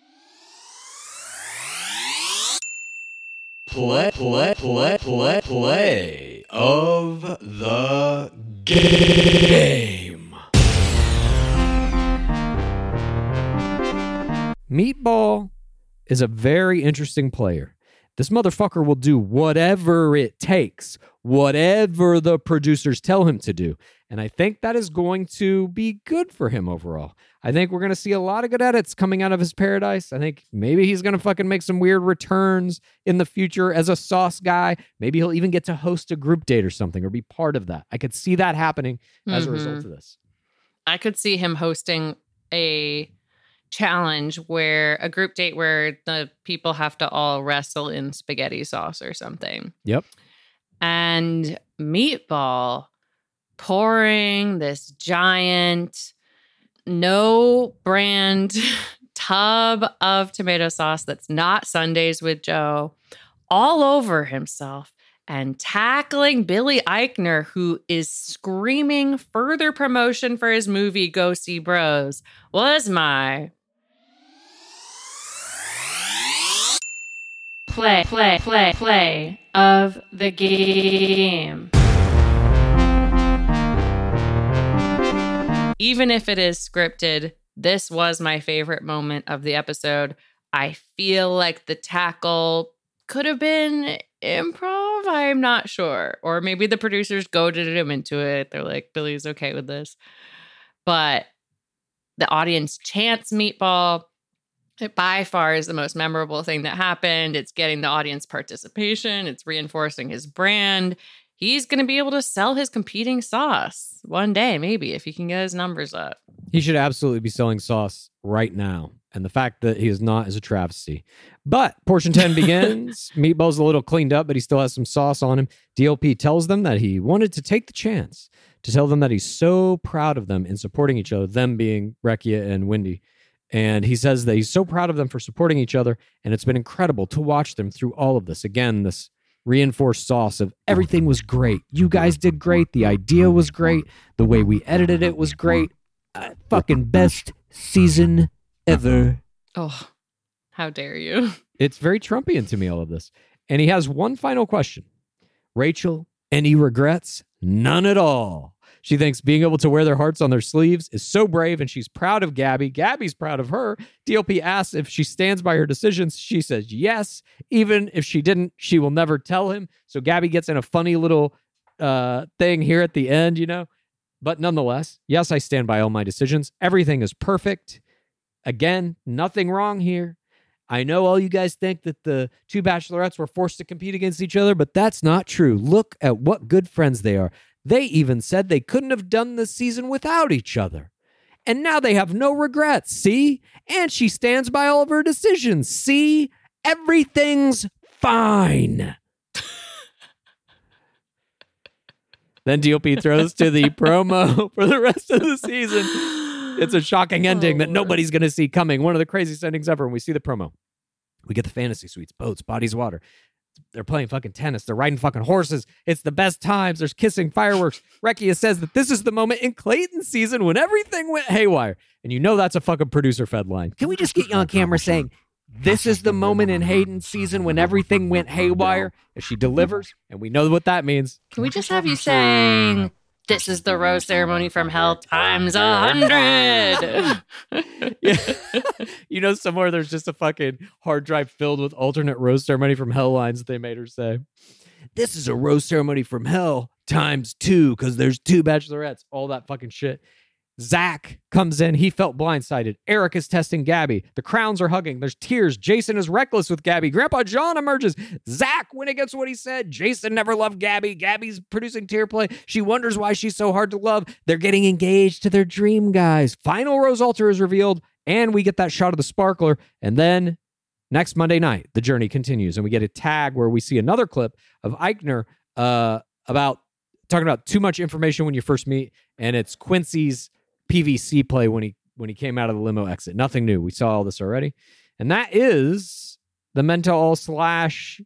Play, play, play, play, play of the game. Meatball is a very interesting player. This motherfucker will do whatever it takes, whatever the producers tell him to do. And I think that is going to be good for him overall. I think we're going to see a lot of good edits coming out of his paradise. I think maybe he's going to fucking make some weird returns in the future as a sauce guy. Maybe he'll even get to host a group date or something or be part of that. I could see that happening as Mm-hmm. a result of this. I could see him hosting a challenge where a group date where the people have to all wrestle in spaghetti sauce or something. Yep. And Meatball pouring this giant, no brand tub of tomato sauce that's not Sundays with Joe all over himself and tackling Billy Eichner, who is screaming further promotion for his movie Go See Bros, was my play, play, play, play of the game. Even if it is scripted, this was my favorite moment of the episode. I feel like the tackle could have been improv. I'm not sure. Or maybe the producers goaded him into it. They're like, Billy's okay with this. But the audience chants Meatball. It by far is the most memorable thing that happened. It's getting the audience participation. It's reinforcing his brand. He's going to be able to sell his competing sauce one day, maybe, if he can get his numbers up. He should absolutely be selling sauce right now. And the fact that he is not is a travesty. But portion ten begins. Meatball's a little cleaned up, but he still has some sauce on him. D L P tells them that he wanted to take the chance to tell them that he's so proud of them in supporting each other, them being Rekia and Wendy. And he says that he's so proud of them for supporting each other. And it's been incredible to watch them through all of this. Again, this reinforced sauce of everything was great. You guys did great. The idea was great. The way we edited it was great. Uh, fucking best season ever. Oh, how dare you? It's very Trumpian to me, all of this. And he has one final question. Rachel, any regrets? None at all. She thinks being able to wear their hearts on their sleeves is so brave, and she's proud of Gabby. Gabby's proud of her. D L P asks if she stands by her decisions. She says yes. Even if she didn't, she will never tell him. So Gabby gets in a funny little uh, thing here at the end, you know. But nonetheless, yes, I stand by all my decisions. Everything is perfect. Again, nothing wrong here. I know all you guys think that the two bachelorettes were forced to compete against each other, but that's not true. Look at what good friends they are. They even said they couldn't have done this season without each other. And now they have no regrets, see? And she stands by all of her decisions, see? Everything's fine. Then D L P throws to the promo for the rest of the season. It's a shocking ending oh, that nobody's going to see coming. One of the craziest endings ever. And we see the promo. We get the fantasy suites, boats, bodies, water. They're playing fucking tennis. They're riding fucking horses. It's the best times. There's kissing, fireworks. Rekia says that this is the moment in Clayton's season when everything went haywire. And you know that's a fucking producer-fed line. Can we just get you on camera saying, this is the moment in Hayden's season when everything went haywire? And she delivers, and we know what that means. Can we just have you saying, this is the rose ceremony from hell times a hundred? Yeah. You know, somewhere there's just a fucking hard drive filled with alternate rose ceremony from hell lines that they made her say. This is a rose ceremony from hell times two because there's two bachelorettes. All that fucking shit. Zach comes in. He felt blindsided. Eric is testing Gabby. The crowns are hugging. There's tears. Jason is reckless with Gabby. Grandpa John emerges. Zach went against what he said. Jason never loved Gabby. Gabby's producing tear play. She wonders why she's so hard to love. They're getting engaged to their dream guys. Final rose altar is revealed, and we get that shot of the sparkler. And then next Monday night, the journey continues, and we get a tag where we see another clip of Eichner uh, about talking about too much information when you first meet, and it's Quincy's P V C play when he when he came out of the limo exit. Nothing new. We saw all this already. And that is the Mental slash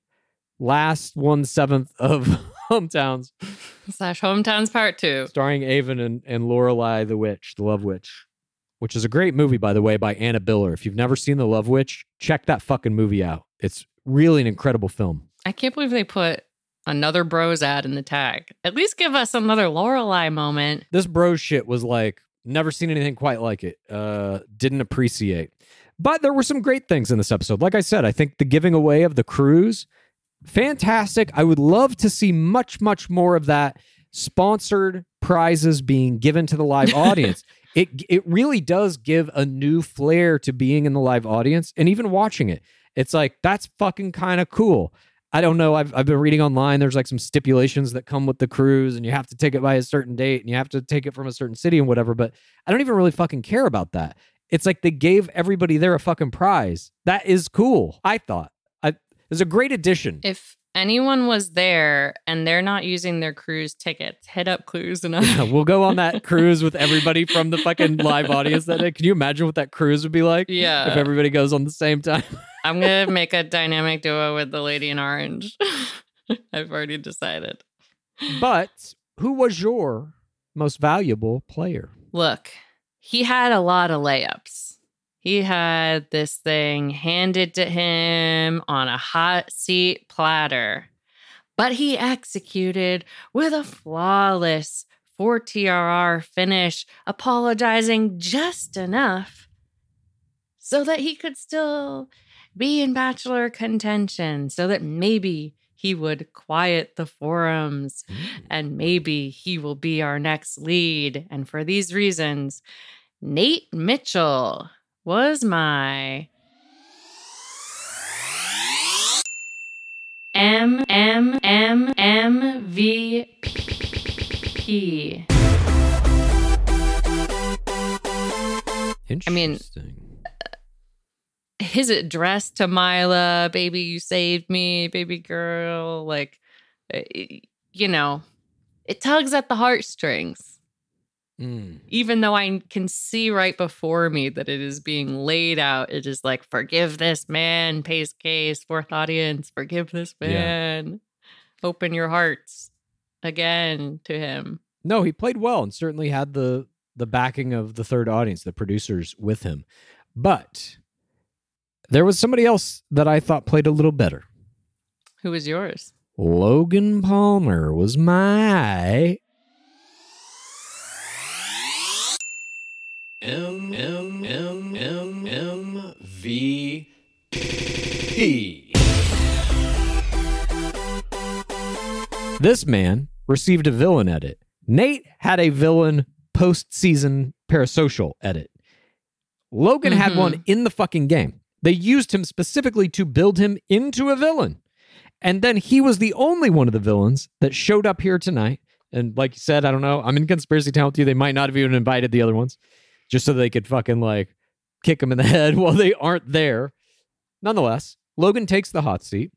last one-seventh of Hometowns. Slash Hometowns Part two. Starring Avon and, and Lorelai the Witch, the Love Witch. Which is a great movie, by the way, by Anna Biller. If you've never seen The Love Witch, check that fucking movie out. It's really an incredible film. I can't believe they put another Bros ad in the tag. At least give us another Lorelai moment. This Bros shit was like, never seen anything quite like it. Uh, didn't appreciate. But there were some great things in this episode. Like I said, I think the giving away of the cruise, fantastic. I would love to see much, much more of that. Sponsored prizes being given to the live audience. It it really does give a new flair to being in the live audience and even watching it. It's like, that's fucking kind of cool. I don't know. I've I've been reading online. There's like some stipulations that come with the cruise, and you have to take it by a certain date, and you have to take it from a certain city and whatever. But I don't even really fucking care about that. It's like they gave everybody there a fucking prize. That is cool. I thought. I, it was a great addition. If anyone was there and they're not using their cruise tickets, hit up Clues and yeah, we'll go on that cruise with everybody from the fucking live audience that day. Can you imagine what that cruise would be like? Yeah. If everybody goes on the same time. I'm going to make a dynamic duo with the lady in orange. I've already decided. But who was your most valuable player? Look, he had a lot of layups. He had this thing handed to him on a hot seat platter, but he executed with a flawless four T R R finish, apologizing just enough so that he could still be in Bachelor contention, so that maybe he would quiet the forums mm. and maybe he will be our next lead. And for these reasons, Nate Mitchell was my M M M M V P. Interesting. I mean, his address to Mila, baby, you saved me, baby girl, like, you know, it tugs at the heartstrings. Mm. Even though I can see right before me that it is being laid out, it is like, forgive this man, Pace Case, fourth audience, forgive this man. Yeah. Open your hearts again to him. No, he played well and certainly had the the backing of the third audience, the producers with him. But there was somebody else that I thought played a little better. Who was yours? Logan Palmer was my This man received a villain edit. Nate had a villain post-season parasocial edit. Logan mm-hmm. had one in the fucking game. They used him specifically to build him into a villain. And then he was the only one of the villains that showed up here tonight. And like you said, I don't know, I'm in Conspiracy Town with you. They might not have even invited the other ones just so they could fucking like kick him in the head while they aren't there. Nonetheless, Logan takes the hot seat.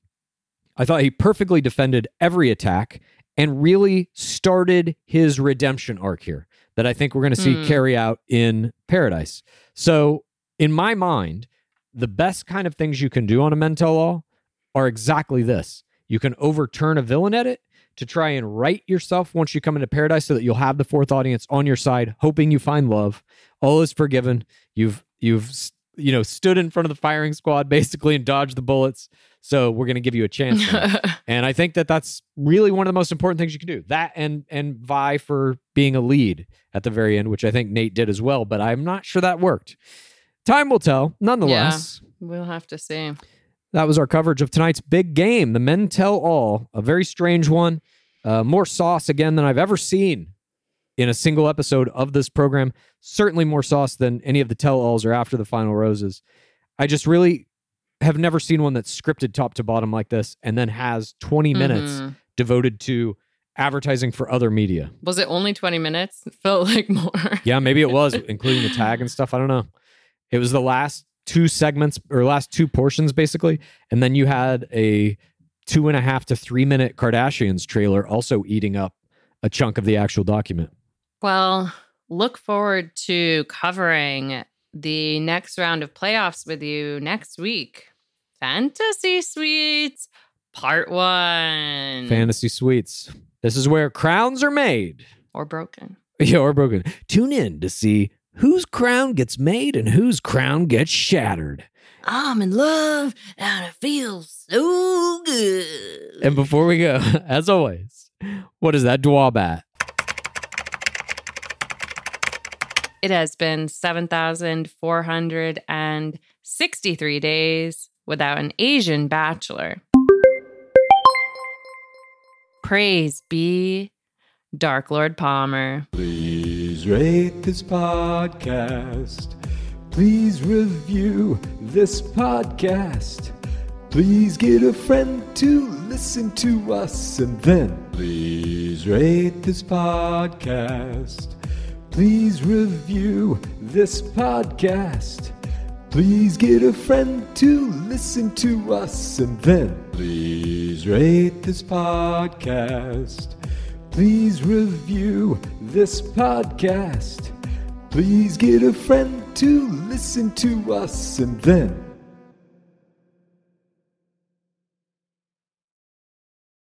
I thought he perfectly defended every attack and really started his redemption arc here that I think we're going to see mm. carry out in Paradise. So in my mind, the best kind of things you can do on a Men Tell All are exactly this. You can overturn a villain edit to try and right yourself once you come into Paradise so that you'll have the fourth audience on your side, hoping you find love. All is forgiven. You've, you've, you know, stood in front of the firing squad basically and dodged the bullets. So we're going to give you a chance. And I think that that's really one of the most important things you can do. That and and vie for being a lead at the very end, which I think Nate did as well, but I'm not sure that worked. Time will tell. Nonetheless, yeah, we'll have to see. That was our coverage of tonight's big game, the Men Tell All, a very strange one. Uh, more sauce again than I've ever seen in a single episode of this program. Certainly more sauce than any of the tell-alls or After the Final Roses. I just really have never seen one that's scripted top to bottom like this and then has twenty minutes mm-hmm. devoted to advertising for other media. Was it only twenty minutes? It felt like more. Yeah, maybe it was, including the tag and stuff. I don't know. It was the last two segments or last two portions, basically. And then you had a two and a half to three minute Kardashians trailer also eating up a chunk of the actual document. Well, look forward to covering the next round of playoffs with you next week. Fantasy Suites, part one. Fantasy Suites. This is where crowns are made. Or broken. Yeah, or broken. Tune in to see whose crown gets made and whose crown gets shattered. I'm in love and it feels so good. And before we go, as always, what is that dwab at? It has been seven thousand four hundred sixty-three days without an Asian bachelor. Praise be Dark Lord Palmer. Please rate this podcast. Please review this podcast. Please get a friend to listen to us. And then please rate this podcast. Please review this podcast. Please get a friend to listen to us. And then please rate this podcast. Please review this podcast. Please get a friend to listen to us. And then